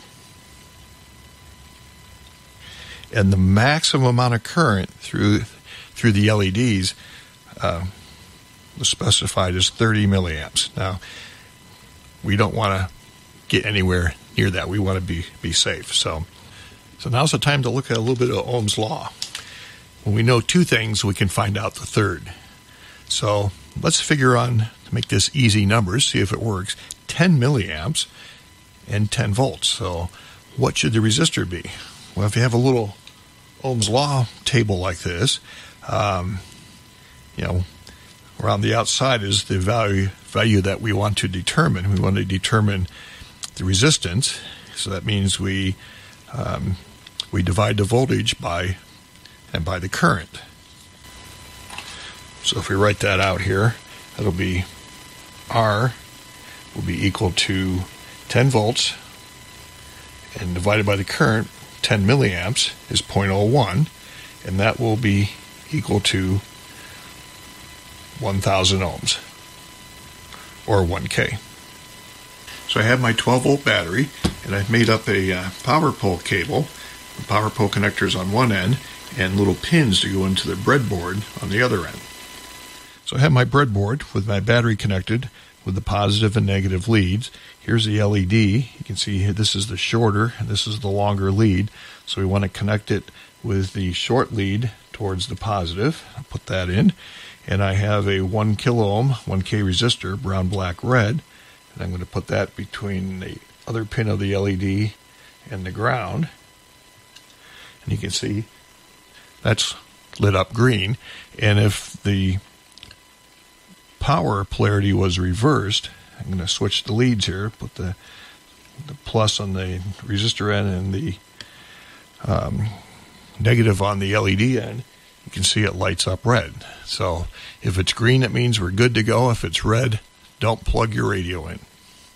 And the maximum amount of current through through the L E Ds uh, was specified as thirty milliamps. Now, we don't want to get anywhere near that. We want to be, be safe. So, so now's the time to look at a little bit of Ohm's law. When we know two things, we can find out the third. So let's figure on, to make this easy numbers, see if it works, ten milliamps and ten volts. So what should the resistor be? Well, if you have a little Ohm's law table like this, um, you know, around the outside is the value value that we want to determine. We want to determine the resistance, so that means we um, we divide the voltage by and by the current. So if we write that out here, that'll be R will be equal to ten volts, and divided by the current, ten milliamps is zero point zero one, and that will be equal to one thousand ohms, or one K. So I have my twelve volt battery, and I've made up a uh, power pole cable, power pole connectors on one end, and little pins to go into the breadboard on the other end. So I have my breadboard with my battery connected with the positive and negative leads. Here's the L E D. You can see here this is the shorter, and this is the longer lead. So we want to connect it with the short lead towards the positive. I'll put that in. And I have a one kilo ohm, one K resistor, brown, black, red. And I'm going to put that between the other pin of the L E D and the ground. And you can see that's lit up green. And if the power polarity was reversed, I'm going to switch the leads here, put the, the plus on the resistor end and the um, negative on the L E D end. You can see it lights up red. So if it's green, it means we're good to go. If it's red, don't plug your radio in.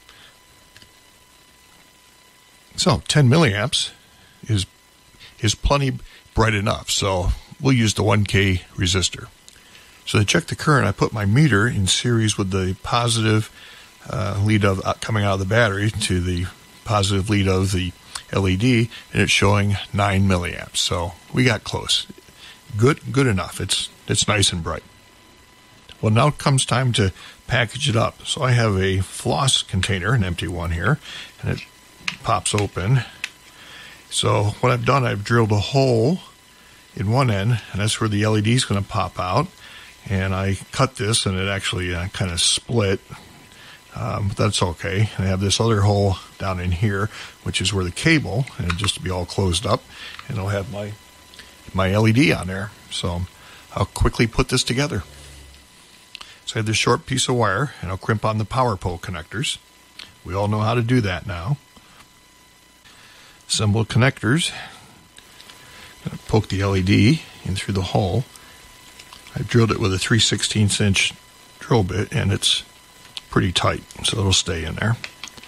So ten milliamps is is plenty bright enough. So we'll use the one K resistor. So to check the current, I put my meter in series with the positive uh, lead of uh, coming out of the battery to the positive lead of the L E D, and it's showing nine milliamps. So we got close. Good, good enough. It's it's nice and bright. Well, now it comes time to package it up. So I have a floss container, an empty one here, and it pops open. So what I've done, I've drilled a hole in one end, and that's where the L E D is going to pop out. And I cut this, and it actually uh, kind of split. Um, but that's okay. And I have this other hole down in here, which is where the cable, and just to be all closed up, and I'll have my my L E D on there. So I'll quickly put this together. So I have this short piece of wire, and I'll crimp on the power pole connectors. We all know how to do that now. Assemble connectors. I'm going to poke the L E D in through the hole. I've drilled it with a three sixteenths inch drill bit, and it's pretty tight, so it'll stay in there.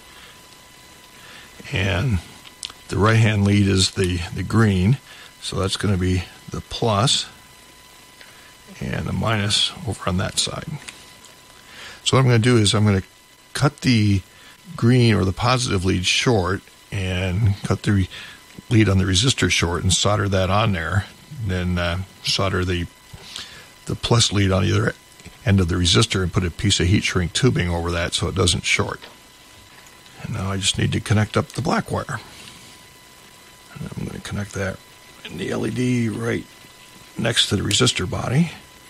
And the right hand lead is the, the green, so that's going to be the plus, and the minus over on that side. So what I'm going to do is I'm going to cut the green or the positive lead short, and cut the lead on the resistor short, and solder that on there. Then uh, solder the the plus lead on the other end of the resistor, and put a piece of heat shrink tubing over that so it doesn't short. And now I just need to connect up the black wire. And I'm going to connect that in the L E D right next to the resistor body.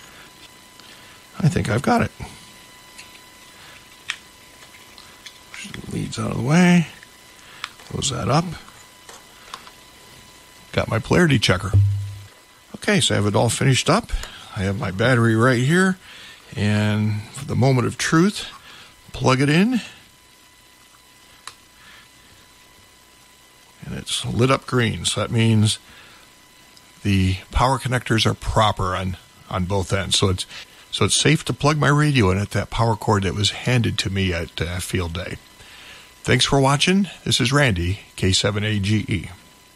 I think I've got it. Push the leads out of the way. Close that up. Got my polarity checker. Okay, so I have it all finished up. I have my battery right here. And for the moment of truth, plug it in. And it's lit up green, so that means the power connectors are proper on, on both ends. So it's so it's safe to plug my radio in at that power cord that was handed to me at uh, Field Day. Thanks for watching. This is Randy, K seven A G E.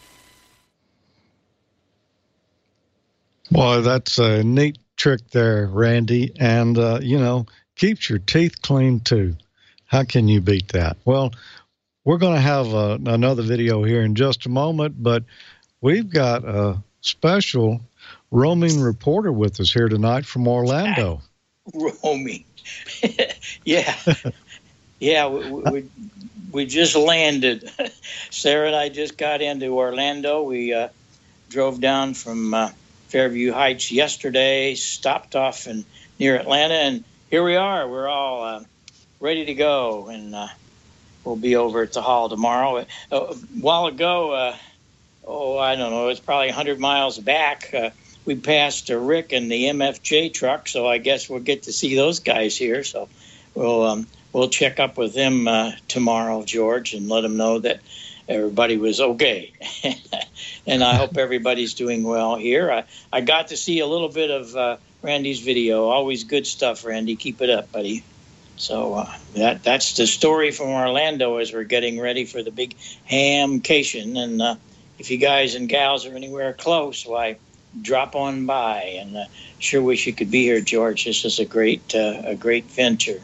Boy, that's a neat trick there, Randy. And, uh, you know, keeps your teeth clean, too. How can you beat that? Well, we're going to have uh, another video here in just a moment, but we've got a special roaming reporter with us here tonight from Orlando. Roaming. Yeah. Yeah, we, we, we just landed. Sarah and I just got into Orlando. We uh, drove down from uh, Fairview Heights yesterday, stopped off in near Atlanta, and here we are. We're all uh, ready to go, and uh, we'll be over at the hall tomorrow. A while ago, uh, oh, I don't know, it's probably one hundred miles back, uh, we passed uh, Rick and the M F J truck, so I guess we'll get to see those guys here. So we'll um, we'll check up with them uh, tomorrow, George, and let them know that everybody was okay. And I hope everybody's doing well here. I, I got to see a little bit of uh, Randy's video. Always good stuff, Randy. Keep it up, buddy. So uh, that that's the story from Orlando as we're getting ready for the big hamcation. And uh, if you guys and gals are anywhere close, why, drop on by. And uh, sure wish you could be here, George. This is a great uh, a great venture.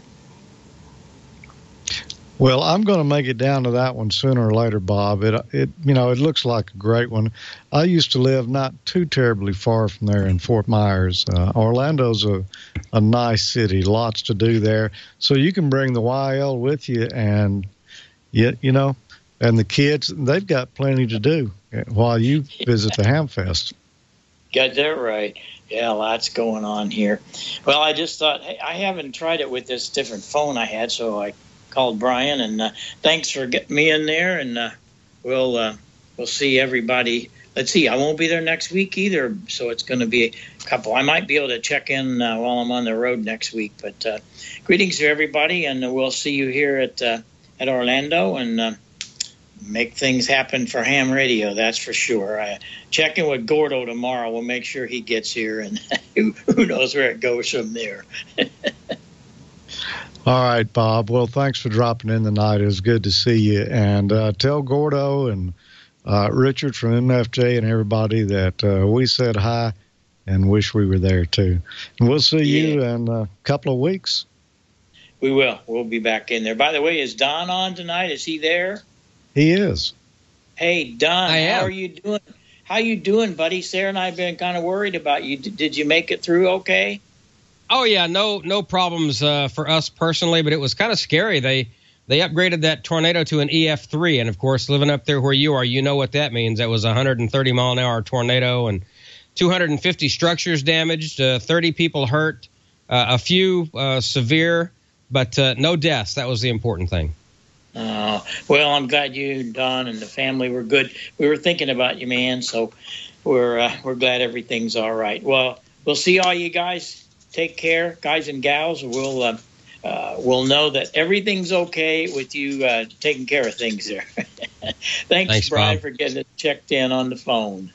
Well, I'm going to make it down to that one sooner or later, Bob. It, it, you know, it looks like a great one. I used to live not too terribly far from there in Fort Myers. Uh, Orlando's a, a nice city, lots to do there. So you can bring the Y L with you, and you, you know, and the kids, they've got plenty to do while you visit the Hamfest. Got that right. Yeah, lots going on here. Well, I just thought, hey, I haven't tried it with this different phone I had, so I called Brian, and uh, thanks for getting me in there, and uh, we'll uh, we'll see everybody. Let's see, I won't be there next week either, so it's going to be a couple. I might be able to check in uh, while I'm on the road next week, but uh, greetings to everybody, and we'll see you here at uh, at Orlando, and uh, make things happen for Ham Radio, that's for sure. I check in with Gordo tomorrow. We'll make sure he gets here, and who, who knows where it goes from there. All right, Bob. Well, thanks for dropping in tonight. It was good to see you. And uh, tell Gordo and uh, Richard from M F J and everybody that uh, we said hi and wish we were there, too. And we'll see yeah. you in a couple of weeks. We will. We'll be back in there. By the way, is Don on tonight? Is he there? He is. Hey, Don, I how am. are you doing? How you doing, buddy? Sarah and I have been kind of worried about you. Did you make it through okay? Oh, yeah, no no problems uh, for us personally, but it was kind of scary. They they upgraded that tornado to an E F three, and, of course, living up there where you are, you know what that means. That was a one hundred thirty mile an hour tornado, and two hundred fifty structures damaged, uh, thirty people hurt, uh, a few uh, severe, but uh, no deaths. That was the important thing. Uh, well, I'm glad you, Don, and the family were good. We were thinking about you, man, so we're uh, we're glad everything's all right. Well, we'll see all you guys. Take care, guys and gals. We'll uh, uh, we'll know that everything's okay with you uh, taking care of things there. Thanks, Thanks, Brian, Bob. for getting it checked in on the phone.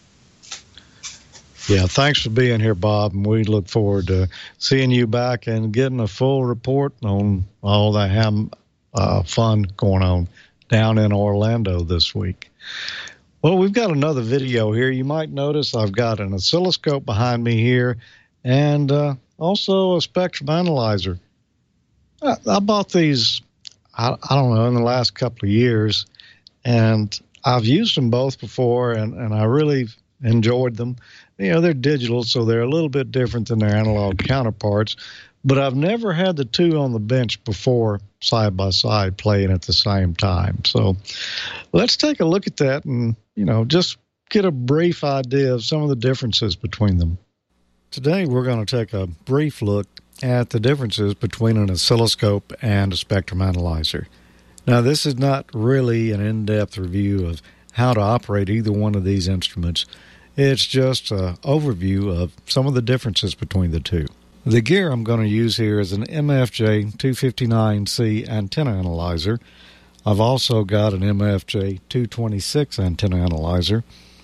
Yeah, thanks for being here, Bob, and we look forward to seeing you back and getting a full report on all the ham uh, fun going on down in Orlando this week. Well, we've got another video here. You might notice I've got an oscilloscope behind me here, and uh, also a spectrum analyzer. I, I bought these, I, I don't know, in the last couple of years, and I've used them both before, and, and I really enjoyed them. You know, they're digital, so they're a little bit different than their analog counterparts, but I've never had the two on the bench before side by side playing at the same time. So let's take a look at that and, you know, just get a brief idea of some of the differences between them. Today, we're going to take a brief look at the differences between an oscilloscope and a spectrum analyzer. Now, this is not really an in-depth review of how to operate either one of these instruments. It's just an overview of some of the differences between the two. The gear I'm going to use here is an M F J two fifty-nine C antenna analyzer. I've also got an M F J two twenty-six antenna analyzer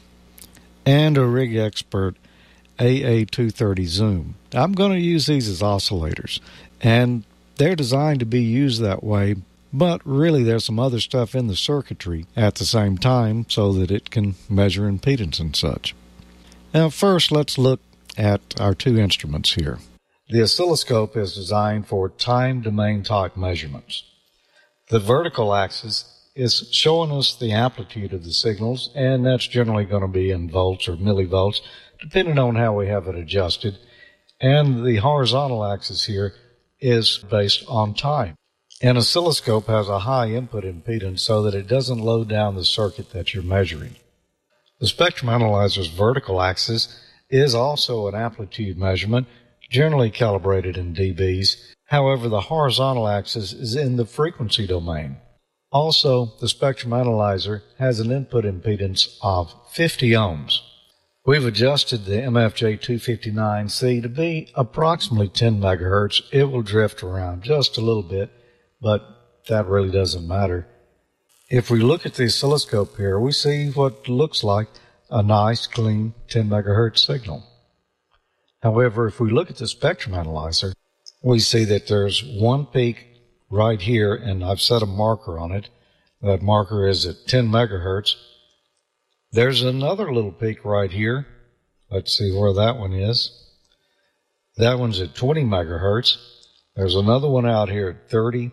and a Rig Expert A A two thirty zoom. I'm going to use these as oscillators, and they're designed to be used that way, but really there's some other stuff in the circuitry at the same time so that it can measure impedance and such. Now first, let's look at our two instruments here. The oscilloscope is designed for time domain type measurements. The vertical axis is showing us the amplitude of the signals, and that's generally going to be in volts or millivolts, depending on how we have it adjusted. And the horizontal axis here is based on time. An oscilloscope has a high input impedance so that it doesn't load down the circuit that you're measuring. The spectrum analyzer's vertical axis is also an amplitude measurement, generally calibrated in dBs. However, the horizontal axis is in the frequency domain. Also, the spectrum analyzer has an input impedance of fifty ohms. We've adjusted the M F J two fifty-nine C to be approximately ten megahertz. It will drift around just a little bit, but that really doesn't matter. If we look at the oscilloscope here, we see what looks like a nice, clean ten megahertz signal. However, if we look at the spectrum analyzer, we see that there's one peak right here, and I've set a marker on it. That marker is at ten megahertz. There's another little peak right here. Let's see where that one is. That one's at twenty megahertz. There's another one out here at thirty.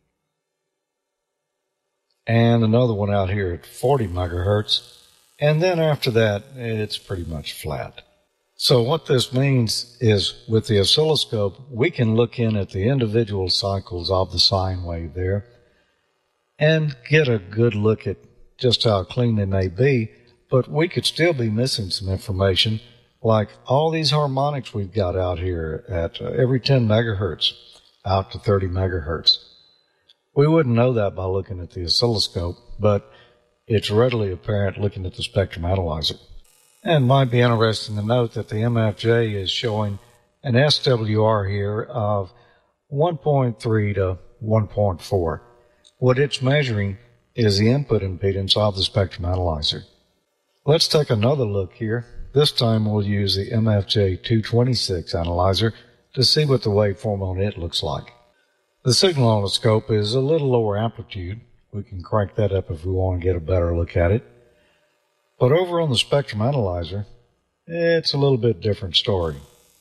And another one out here at forty megahertz. And then after that, it's pretty much flat. So what this means is with the oscilloscope, we can look in at the individual cycles of the sine wave there and get a good look at just how clean they may be, but we could still be missing some information, like all these harmonics we've got out here at uh, every ten megahertz out to thirty megahertz. We wouldn't know that by looking at the oscilloscope, but it's readily apparent looking at the spectrum analyzer. And it might be interesting to note that the M F J is showing an S W R here of one point three to one point four. What it's measuring is the input impedance of the spectrum analyzer. Let's take another look here. This time we'll use the M F J two twenty-six analyzer to see what the waveform on it looks like. The signal on the scope is a little lower amplitude. We can crank that up if we want to get a better look at it. But over on the spectrum analyzer, it's a little bit different story.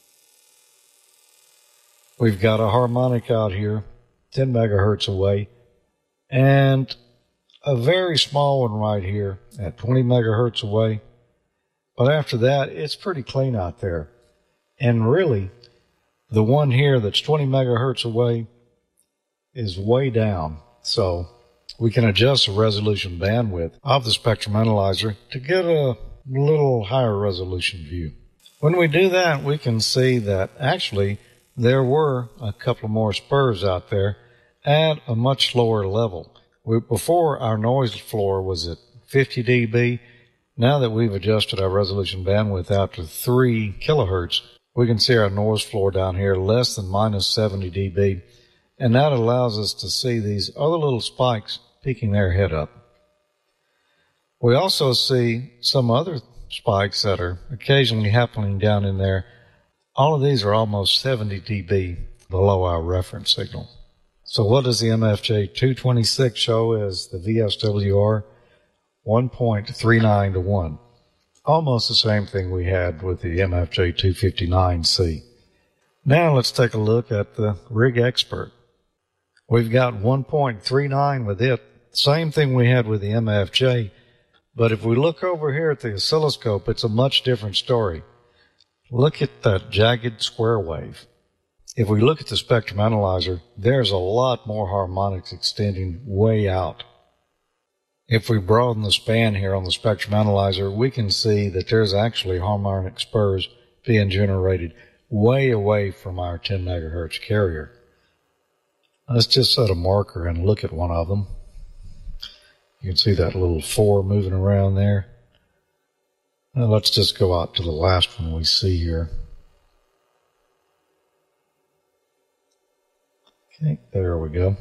We've got a harmonic out here, ten megahertz away, and a very small one right here at twenty megahertz away. But after that, it's pretty clean out there. And really, the one here that's twenty megahertz away is way down. So we can adjust the resolution bandwidth of the spectrum analyzer to get a little higher resolution view. When we do that, we can see that actually there were a couple more spurs out there at a much lower level. We, before, our noise floor was at fifty decibels. Now that we've adjusted our resolution bandwidth out to three kilohertz, we can see our noise floor down here less than minus seventy decibels. And that allows us to see these other little spikes peeking their head up. We also see some other spikes that are occasionally happening down in there. All of these are almost seventy decibels below our reference signal. So what does the M F J two twenty-six show as the V S W R? one point three nine to one. Almost the same thing we had with the M F J two fifty-nine C. Now let's take a look at the Rig Expert. We've got one point three nine with it. Same thing we had with the M F J. But if we look over here at the oscilloscope, it's a much different story. Look at that jagged square wave. If we look at the spectrum analyzer, there's a lot more harmonics extending way out. If we broaden the span here on the spectrum analyzer, we can see that there's actually harmonic spurs being generated way away from our ten megahertz carrier. Let's just set a marker and look at one of them. You can see that little four moving around there. Now let's just go out to the last one we see here. Okay, there we go.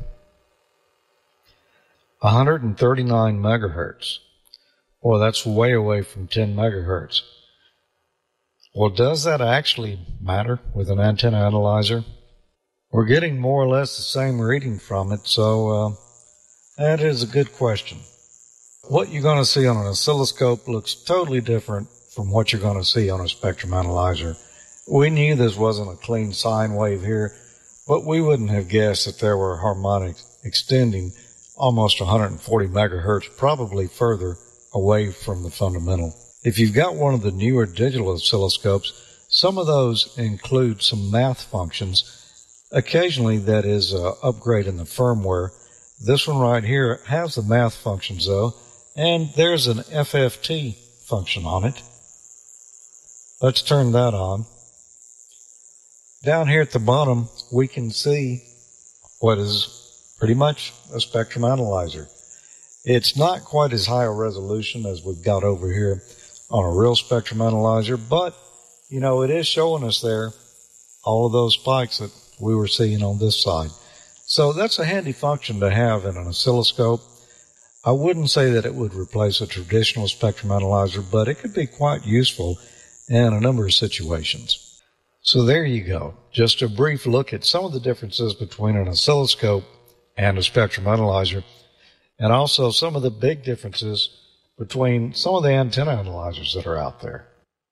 one hundred thirty-nine megahertz. Well, that's way away from ten megahertz. Well, does that actually matter with an antenna analyzer? We're getting more or less the same reading from it, so uh, that is a good question. What you're going to see on an oscilloscope looks totally different from what you're going to see on a spectrum analyzer. We knew this wasn't a clean sine wave here, but we wouldn't have guessed that there were harmonics extending almost one hundred forty megahertz, probably further away from the fundamental. If you've got one of the newer digital oscilloscopes, some of those include some math functions. Occasionally that is an upgrade in the firmware. This one right here has the math functions though, and there's an F F T function on it. Let's turn that on. Down here at the bottom, we can see what is pretty much a spectrum analyzer. It's not quite as high a resolution as we've got over here on a real spectrum analyzer, but, you know, it is showing us there all of those spikes that we were seeing on this side. So that's a handy function to have in an oscilloscope. I wouldn't say that it would replace a traditional spectrum analyzer, but it could be quite useful in a number of situations. So there you go. Just a brief look at some of the differences between an oscilloscope and a spectrum analyzer, and also some of the big differences between some of the antenna analyzers that are out there.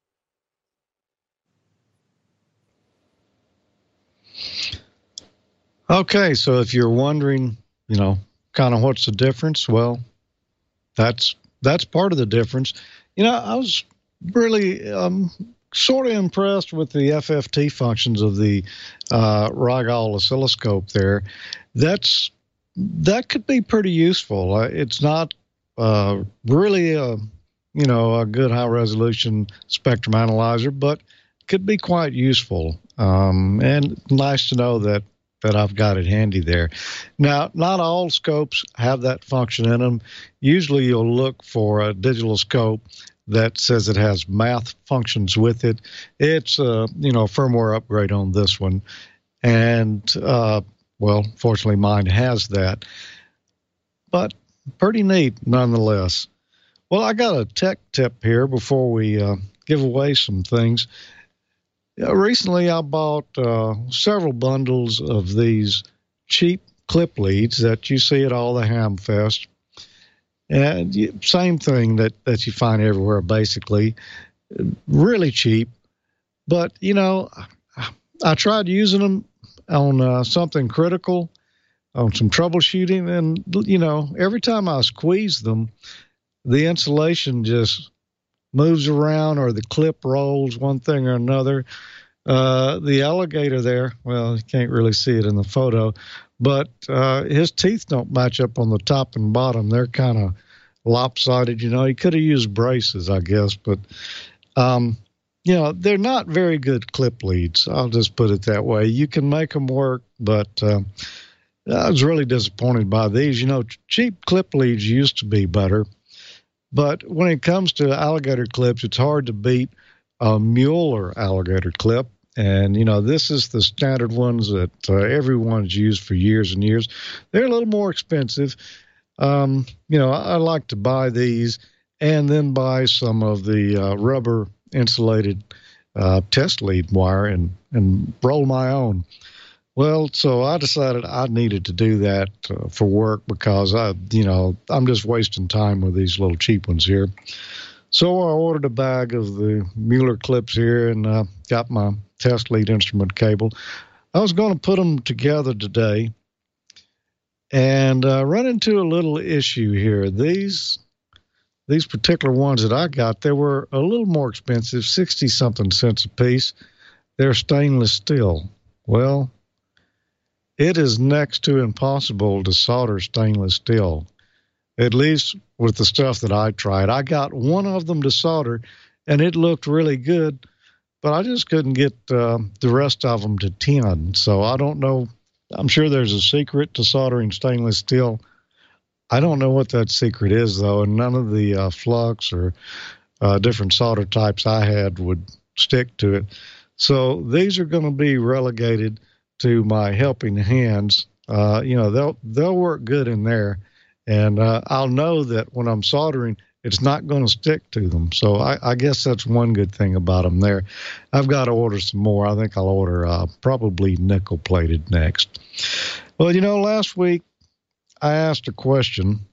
Okay, so if you're wondering, you know, kind of what's the difference, well, that's that's part of the difference. You know, I was really um, sort of impressed with the F F T functions of the uh, Rigol oscilloscope there. That's that could be pretty useful. Uh, it's not uh, really a, you know, a good high resolution spectrum analyzer, but could be quite useful. Um, and nice to know that that I've got it handy there. Now, not all scopes have that function in them. Usually you'll look for a digital scope that says it has math functions with it. It's a, you know, firmware upgrade on this one. And, uh, well, fortunately mine has that. But pretty neat nonetheless. Well, I got a tech tip here before we uh, give away some things. Uh, recently, I bought uh, several bundles of these cheap clip leads that you see at all the Hamfest. And you, same thing that, that you find everywhere, basically. Really cheap. But, you know, I, I tried using them on uh, something critical, on some troubleshooting, and, you know, every time I squeeze them, the insulation just moves around or the clip rolls one thing or another. Uh, the alligator there, well, you can't really see it in the photo, but uh, his teeth don't match up on the top and bottom. They're kind of lopsided, you know. He could have used braces, I guess, but, um, you know, they're not very good clip leads. I'll just put it that way. You can make them work, but uh, I was really disappointed by these. You know, cheap clip leads used to be better. But when it comes to alligator clips, it's hard to beat a Mueller alligator clip. And, you know, this is the standard ones that uh, everyone's used for years and years. They're a little more expensive. Um, you know, I, I like to buy these and then buy some of the uh, rubber insulated uh, test lead wire and, and roll my own. Well, so I decided I needed to do that uh, for work because I, you know, I'm just wasting time with these little cheap ones here. So I ordered a bag of the Mueller clips here and uh, got my test lead instrument cable. I was going to put them together today and uh, run into a little issue here. These these particular ones that I got, they were a little more expensive, sixty something cents a piece. They're stainless steel. Well, it is next to impossible to solder stainless steel, at least with the stuff that I tried. I got one of them to solder, and it looked really good, but I just couldn't get uh, the rest of them to tin. So I don't know. I'm sure there's a secret to soldering stainless steel. I don't know what that secret is, though, and none of the uh, flux or uh, different solder types I had would stick to it. So these are going to be relegated to my helping hands. Uh, you know, they'll they'll work good in there, and uh, I'll know that when I'm soldering, it's not going to stick to them. So I, I guess that's one good thing about them there. I've got to order some more. I think I'll order uh, probably nickel-plated next. Well, you know, last week I asked a question,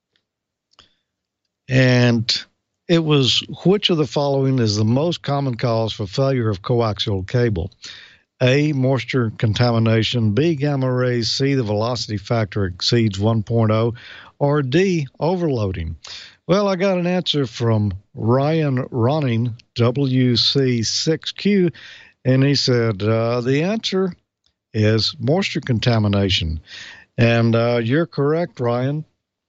and it was, which of the following is the most common cause for failure of coaxial cable? A, moisture contamination, B, gamma rays, C, the velocity factor exceeds one point oh, or D, overloading? Well, I got an answer from Ryan Ronning, W C six Q, and he said uh, the answer is moisture contamination. And uh, you're correct, Ryan.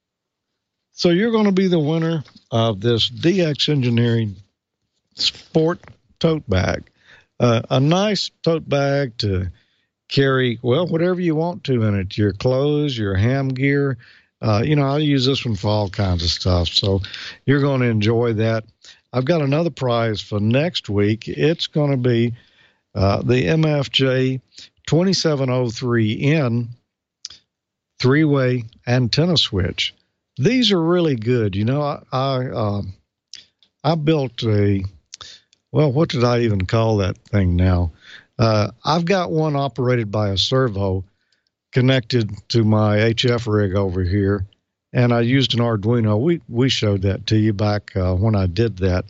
So you're going to be the winner of this D X Engineering Sport Tote Bag. Uh, a nice tote bag to carry, well, whatever you want to in it, your clothes, your ham gear. Uh, you know, I use this one for all kinds of stuff, so you're going to enjoy that. I've got another prize for next week. It's going to be uh, the M F J twenty-seven oh three N three-way antenna switch. These are really good. You know, I I, uh, I built a, well, what did I even call that thing now? Uh, I've got one operated by a servo connected to my H F rig over here, and I used an Arduino. We we showed that to you back uh, when I did that.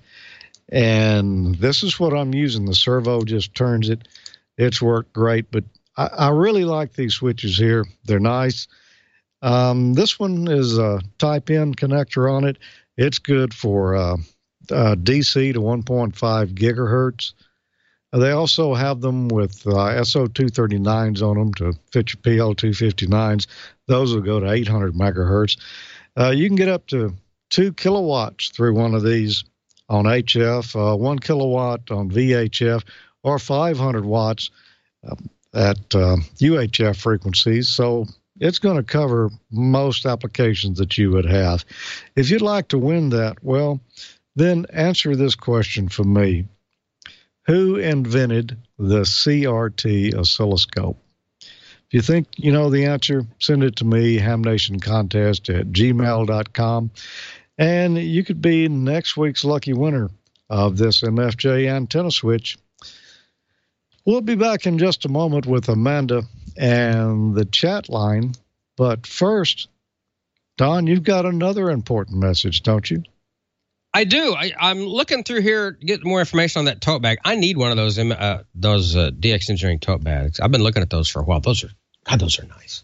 And this is what I'm using. The servo just turns it. It's worked great, but I, I really like these switches here. They're nice. Um, this one is a type-in connector on it. It's good for uh, uh, D C to one point five gigahertz. They also have them with uh, S O two thirty-nines on them to fit your P L two fifty-nines. Those will go to eight hundred megahertz. Uh, you can get up to two kilowatts through one of these on H F, uh, one kilowatt on V H F, or five hundred watts uh, at uh, U H F frequencies. So it's going to cover most applications that you would have. If you'd like to win that, well, then answer this question for me. Who invented the C R T oscilloscope? If you think you know the answer, send it to me, hamnationcontest at gmail dot com, and you could be next week's lucky winner of this M F J antenna switch. We'll be back in just a moment with Amanda and the chat line, but first, Don, you've got another important message, don't you? I do. I, I'm looking through here to get more information on that tote bag. I need one of those uh, those uh, D X Engineering tote bags. I've been looking at those for a while. Those are, God, those are nice.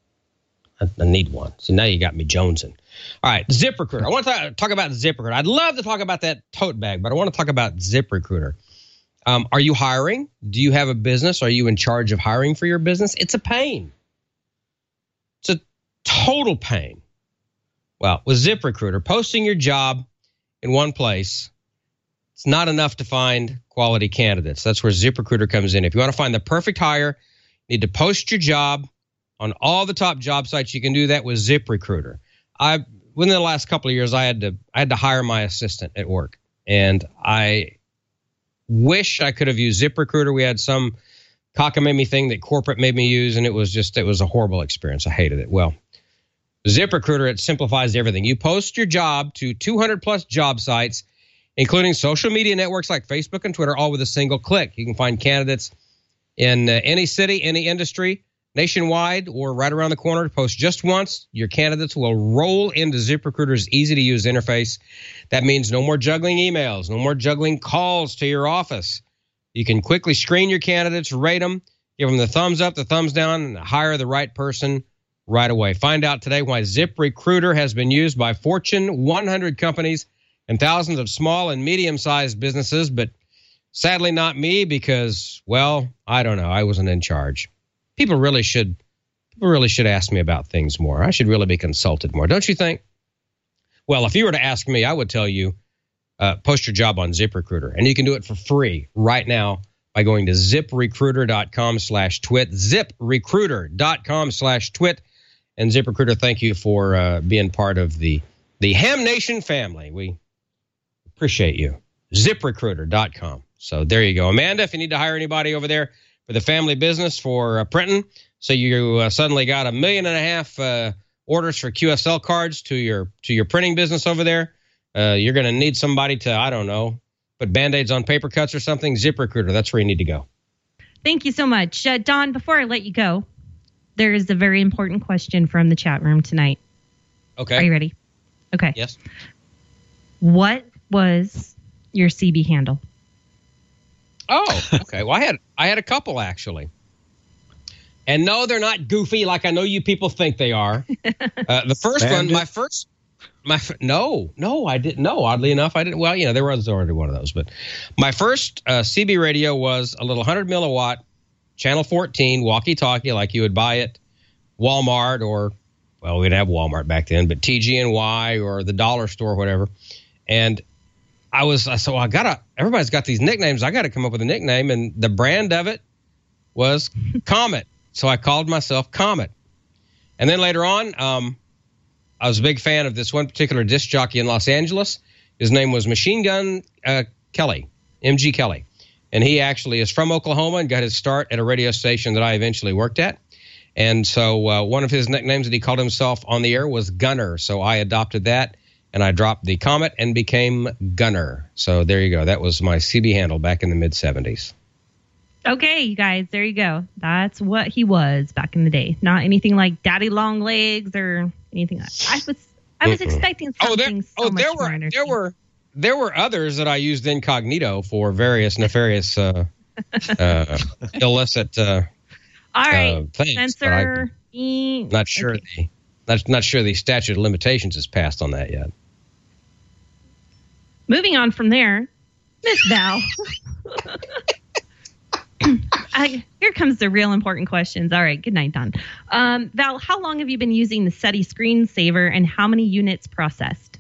I, I need one. See, now you got me jonesing. All right, ZipRecruiter. I want to talk, talk about ZipRecruiter. I'd love to talk about that tote bag, but I want to talk about ZipRecruiter. Um, are you hiring? Do you have a business? Are you in charge of hiring for your business? It's a pain. It's a total pain. Well, with ZipRecruiter, posting your job in one place, it's not enough to find quality candidates. That's where ZipRecruiter comes in. If you want to find the perfect hire, you need to post your job on all the top job sites. You can do that with ZipRecruiter. I within the last couple of years, I had to I had to hire my assistant at work, and I wish I could have used ZipRecruiter. We had some cockamamie thing that corporate made me use, and it was just it was a horrible experience. I hated it. Well, ZipRecruiter, it simplifies everything. You post your job to two hundred plus job sites, including social media networks like Facebook and Twitter, all with a single click. You can find candidates in uh, any city, any industry, nationwide, or right around the corner. Post just once. Your candidates will roll into ZipRecruiter's easy-to-use interface. That means no more juggling emails, no more juggling calls to your office. You can quickly screen your candidates, rate them, give them the thumbs up, the thumbs down, and hire the right person right away. Find out today why ZipRecruiter has been used by Fortune one hundred companies and thousands of small and medium-sized businesses, but sadly not me because, well, I don't know. I wasn't in charge. People really should people really should ask me about things more. I should really be consulted more, don't you think? Well, if you were to ask me, I would tell you, uh, post your job on ZipRecruiter, and you can do it for free right now by going to ZipRecruiter.com slash twit, ZipRecruiter.com slash twit. And ZipRecruiter, thank you for uh, being part of the, the Ham Nation family. We appreciate you. ZipRecruiter dot com. So there you go. Amanda, if you need to hire anybody over there for the family business for uh, printing, so you uh, suddenly got a million and a half uh, orders for Q S L cards to your to your printing business over there, uh, you're going to need somebody to, I don't know, put Band-Aids on paper cuts or something. ZipRecruiter, that's where you need to go. Thank you so much. Uh, Don, before I let you go, there is a very important question from the chat room tonight. Okay. Are you ready? Okay. Yes. What was your C B handle? Oh, okay. Well, I had I had a couple actually, and no, they're not goofy like I know you people think they are. Uh, the first Bandit? one, my first, my no, no, I didn't. No, oddly enough, I didn't. Well, you know, there was already one of those, but my first uh, C B radio was a little one hundred milliwatt, channel fourteen walkie-talkie, like you would buy at Walmart or, well, we didn't have Walmart back then, but T G N Y or the dollar store, or whatever, and I was, so I gotta, everybody's got these nicknames. I got to come up with a nickname, and the brand of it was Comet. So I called myself Comet. And then later on, um, I was a big fan of this one particular disc jockey in Los Angeles. His name was Machine Gun uh, Kelly, M G Kelly. And he actually is from Oklahoma and got his start at a radio station that I eventually worked at. And so uh, one of his nicknames that he called himself on the air was Gunner. So I adopted that. And I dropped the Comet and became Gunner. So there you go. That was my C B handle back in the mid seventies. Okay, you guys, there you go. That's what he was back in the day. Not anything like Daddy Long Legs or anything like that. I was I was Mm-mm. expecting Oh, there, something oh, so much there more were entertaining. there were there were others that I used incognito for various nefarious, uh, uh, illicit uh, All right, uh, things. Spencer. But I'm not sure Okay. the not not sure the statute of limitations is passed on that yet. Moving on from there, Miss Val. I, here comes the real important questions. All right, good night, Don. Um, Val, how long have you been using the SETI screensaver, and how many units processed?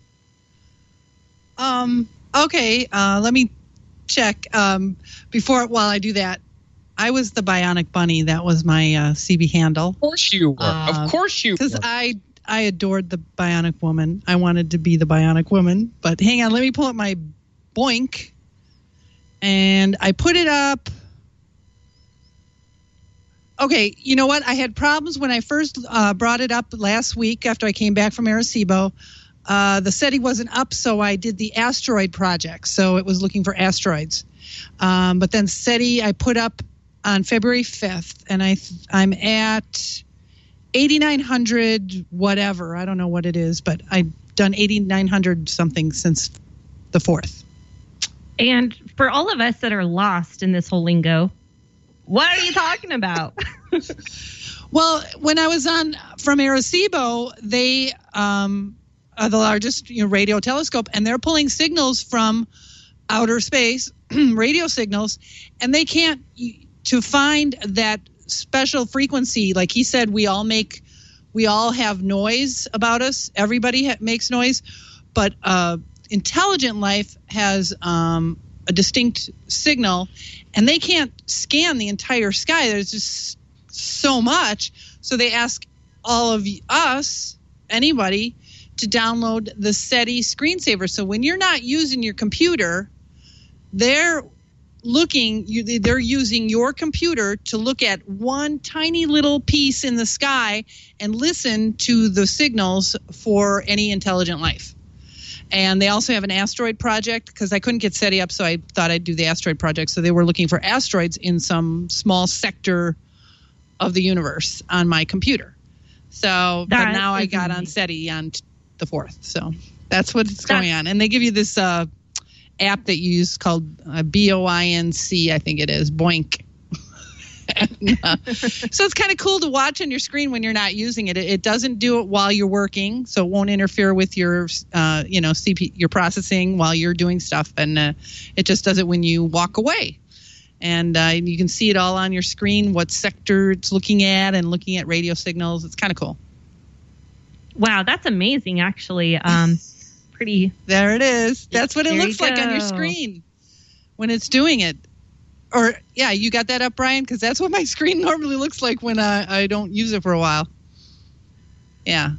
Um, okay, uh, let me check. Um, before, while I do that, I was the Bionic Bunny. That was my uh, C B handle. Of course you were. Uh, of course you were. Because I I adored the Bionic Woman. I wanted to be the Bionic Woman. But hang on, let me pull up my Boink. And I put it up. Okay, you know what? I had problems when I first uh, brought it up last week after I came back from Arecibo. Uh, the SETI wasn't up, so I did the asteroid project. So it was looking for asteroids. Um, but then SETI I put up on February fifth, and I th- I'm at eighty-nine hundred whatever. I don't know what it is, but I've done eighty-nine hundred something since the fourth. And for all of us that are lost in this whole lingo, what are you talking about? Well, when I was on from Arecibo, they um, are the largest you know, radio telescope, and they're pulling signals from outer space, radio signals, and they can't, to find that special frequency, like he said, we all make, we all have noise about us. Everybody ha- makes noise, but uh, intelligent life has um, a distinct signal, and they can't scan the entire sky. There's just so much. So they ask all of us, anybody, to download the SETI screensaver. So when you're not using your computer, they're looking, you, they're using your computer to look at one tiny little piece in the sky and listen to the signals for any intelligent life. And they also have an asteroid project, because I couldn't get SETI up, so I thought I'd do the asteroid project. So they were looking for asteroids in some small sector of the universe on my computer. So but That now I is got on amazing. SETI on t- the fourth. So that's what's going on. And they give you this uh, app that you use called uh, B O I N C, I think it is, Boink. And, uh, so it's kind of cool to watch on your screen when you're not using it. It, it doesn't do it while you're working, so it won't interfere with your, uh, you know, C P, your processing while you're doing stuff, and uh, it just does it when you walk away. And uh, you can see it all on your screen, what sector it's looking at, and looking at radio signals. It's kind of cool. Wow, that's amazing, actually. Um, pretty. There it is. That's what it There looks you like on your go. screen when it's doing it. Or, yeah, you got that up, Brian? Because that's what my screen normally looks like when I, I don't use it for a while. Yeah.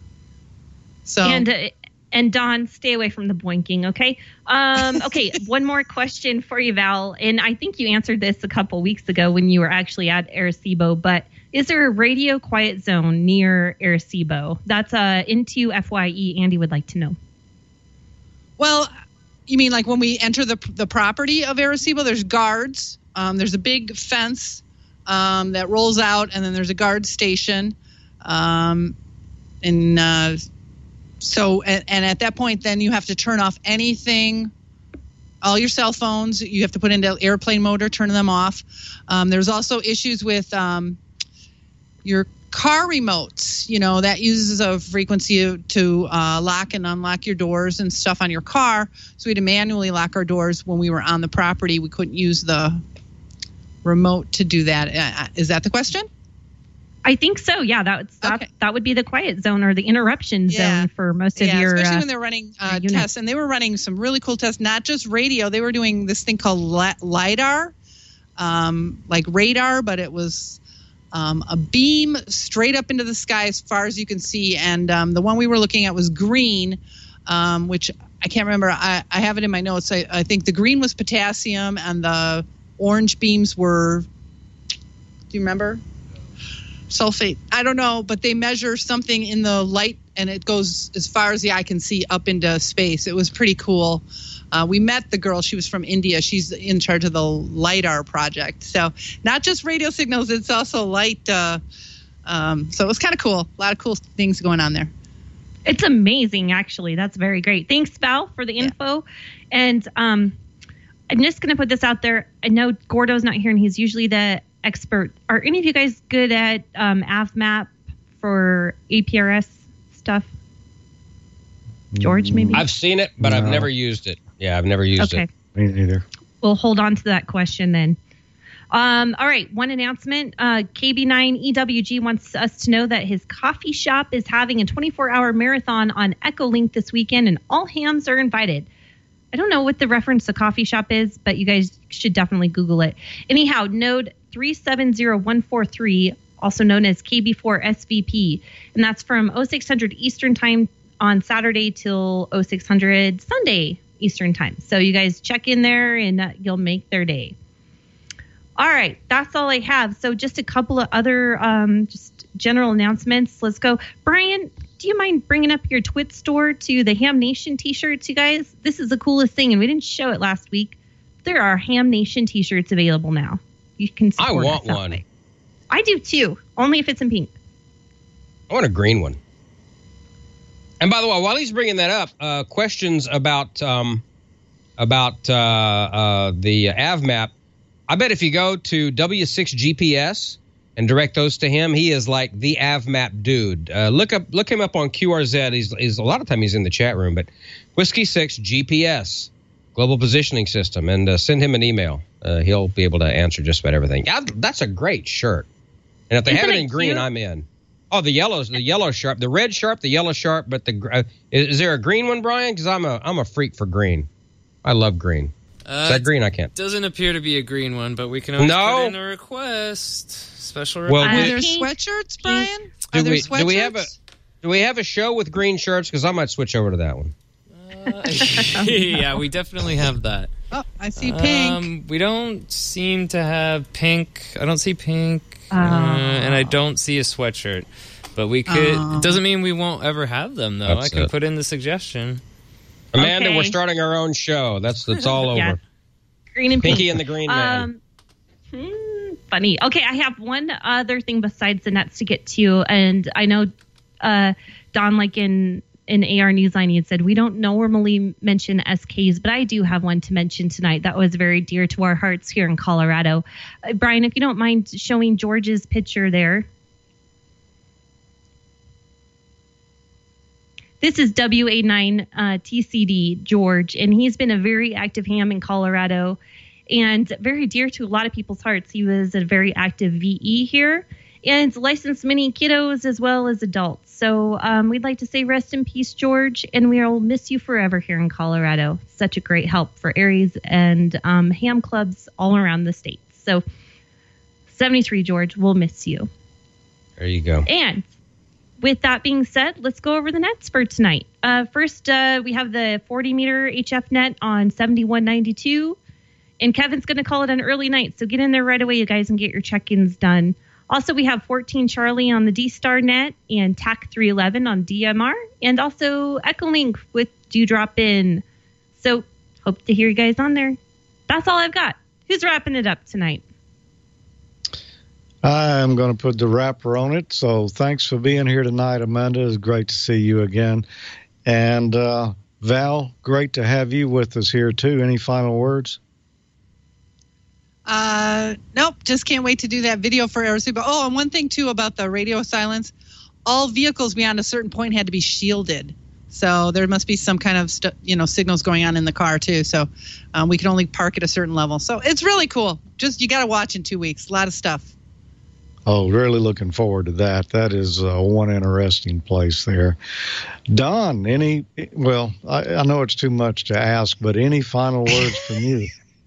So. And uh, and Don, stay away from the boinking, okay? Um, okay, one more question for you, Val. And I think you answered this a couple weeks ago when you were actually at Arecibo. But is there a radio quiet zone near Arecibo? That's uh, into F Y E. Andy would like to know. Well, you mean like when we enter the the property of Arecibo, there's guards. Um, there's a big fence um, that rolls out, and then there's a guard station. Um, and uh, so, and, and at that point, then you have to turn off anything all your cell phones. You have to put into airplane mode or turn them off. Um, there's also issues with um, your car remotes. You know, that uses a frequency to uh, lock and unlock your doors and stuff on your car. So we had to manually lock our doors when we were on the property. We couldn't use the remote to do that. Uh, is that the question? I think so. Yeah, that's, that, okay. that would be the quiet zone or the interruption yeah. zone for most of yeah, your especially uh, when they're running uh, tests. And they were running some really cool tests, not just radio. They were doing this thing called LiDAR, um, like radar, but it was um, a beam straight up into the sky as far as you can see. And um, the one we were looking at was green, um, which I can't remember. I, I have it in my notes. I, I think the green was potassium and the orange beams were, do you remember? Sulfate. I don't know, but they measure something in the light and it goes as far as the eye can see up into space. It was pretty cool. Uh, we met the girl. She was from India. She's in charge of the LiDAR project. So not just radio signals, it's also light. Uh, um, so it was kind of cool. A lot of cool things going on there. It's amazing, actually. That's very great. Thanks, Val, for the info. Yeah. And um, I'm just going to put this out there. I know Gordo's not here, and he's usually the expert. Are any of you guys good at um, A V map for A P R S stuff? George, maybe? I've seen it, but no. I've never used it. Yeah, I've never used okay. it. Me neither. We'll hold on to that question then. Um, all right, one announcement. Uh, K B nine E W G wants us to know that his coffee shop is having a twenty-four hour marathon on Echolink this weekend, and all hams are invited. I don't know what the reference to coffee shop is, but you guys should definitely Google it. Anyhow, node three seven zero one four three, also known as K B four S V P, and that's from oh six hundred Eastern Time on Saturday till oh six hundred Sunday Eastern Time. So you guys check in there and uh, you'll make their day. All right, that's all I have. So just a couple of other um, just general announcements. Let's go. Brian, do you mind bringing up your Twit store to the Ham Nation t-shirts, you guys? This is the coolest thing, and we didn't show it last week. There are Ham Nation t-shirts available now. You can support I want us one. Way. I do too, only if it's in pink. I want a green one. And by the way, while he's bringing that up, uh, questions about um, about uh, uh, the A V map. I bet if you go to W six G P S and direct those to him, he is like the A V map dude. Uh, look up, look him up on Q R Z. He's, he's a lot of time he's in the chat room, but Whiskey six G P S, Global Positioning System, and uh, send him an email. Uh, he'll be able to answer just about everything. Yeah, that's a great shirt. And if they Isn't have it it in green, cute? I'm in. Oh, the yellow's the yellow sharp, the red sharp, the yellow sharp, but the uh, is, is there a green one, Brian? Because I'm a I'm a freak for green. I love green. Uh, is that green? I can't. Doesn't appear to be a green one, but we can always No. put in a request. Special Well, request. Are there sweatshirts, Brian? Do Are there we, sweatshirts? do we have a do we have a show with green shirts? Because I might switch over to that one. Uh, yeah, we definitely have that. Oh, I see pink. Um, we don't seem to have pink. I don't see pink, Oh. uh, and I don't see a sweatshirt. But we could. Oh. It doesn't mean we won't ever have them, though. That's I can it. put in the suggestion. Amanda, Okay. we're starting our own show. That's that's all over. Yeah. Green and pink. Pinky and the Green Man. Um, hmm, funny. Okay, I have one other thing besides the nets to get to, and I know uh, Don, like in in A R Newsline, he had said we don't normally mention S Ks, but I do have one to mention tonight. That was very dear to our hearts here in Colorado. Uh, Brian, if you don't mind showing George's picture there. This is W A nine uh, T C D George, and he's been a very active ham in Colorado and very dear to a lot of people's hearts. He was a very active V E here and licensed many kiddos as well as adults. So um, we'd like to say rest in peace, George, and we'll miss you forever here in Colorado. Such a great help for Aries and um, ham clubs all around the state. So seventy-three, George, we'll miss you. There you go. And with that being said, let's go over the nets for tonight. Uh, first, uh, we have the forty meter H F net on seventy-one ninety-two. And Kevin's going to call it an early night, so get in there right away, you guys, and get your check-ins done. Also, we have fourteen Charlie on the D-Star net and T A C three eleven on D M R, and also Echolink with Dewdrop In. So, hope to hear you guys on there. That's all I've got. Who's wrapping it up tonight? I'm going to put the wrapper on it. So thanks for being here tonight, Amanda. It's great to see you again. And uh, Val, great to have you with us here, too. Any final words? Uh, nope, just can't wait to do that video for Arecibo. Oh, and one thing, too, about the radio silence. All vehicles beyond a certain point had to be shielded. So there must be some kind of st- you know signals going on in the car, too. So um, we can only park at a certain level. So it's really cool. Just you got to watch in two weeks. A lot of stuff. Oh, really looking forward to that. That is uh, one interesting place there. Don, any, well, I, I know it's too much to ask, but any final words from you?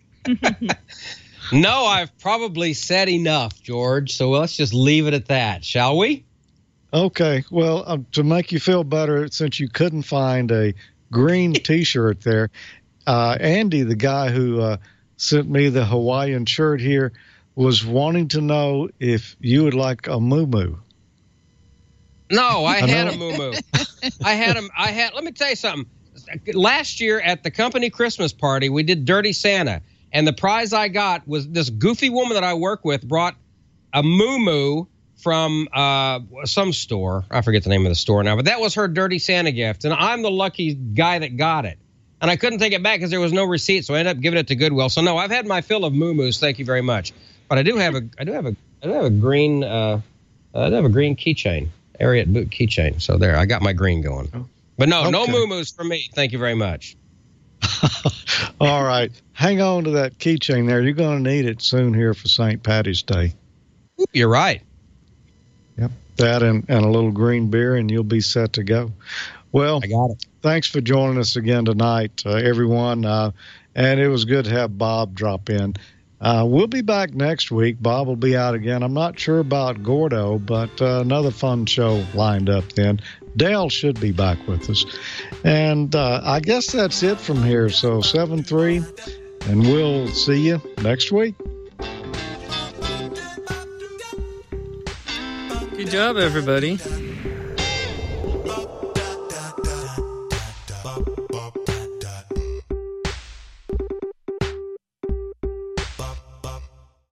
No, I've probably said enough, George. So let's just leave it at that, shall we? Okay. Well, uh, to make you feel better, since you couldn't find a green T-shirt there, uh, Andy, the guy who uh, sent me the Hawaiian shirt here, was wanting to know if you would like a muumuu. No, I, I had know. a muumuu. I had him. I had. Let me tell you something. Last year at the company Christmas party, we did Dirty Santa, and the prize I got was this goofy woman that I work with brought a muumuu from uh, some store. I forget the name of the store now, but that was her Dirty Santa gift, and I'm the lucky guy that got it. And I couldn't take it back because there was no receipt, so I ended up giving it to Goodwill. So no, I've had my fill of muumuus. Thank you very much. But I do have a, I do have a, I do have a green, uh, I do have a green keychain, Ariat boot keychain. So there, I got my green going. But no, Okay. no muumuus for me. Thank you very much. All right. Hang on to that keychain there. You're going to need it soon here for Saint Patty's Day. You're right. Yep. That and, and a little green beer, and you'll be set to go. Well, I got it. Thanks for joining us again tonight, uh, everyone. Uh, and it was good to have Bob drop in. Uh, we'll be back next week. Bob will be out again. I'm not sure about Gordo, but uh, another fun show lined up then. Dale should be back with us. And uh, I guess that's it from here. So seven three, and we'll see you next week. Good job, everybody.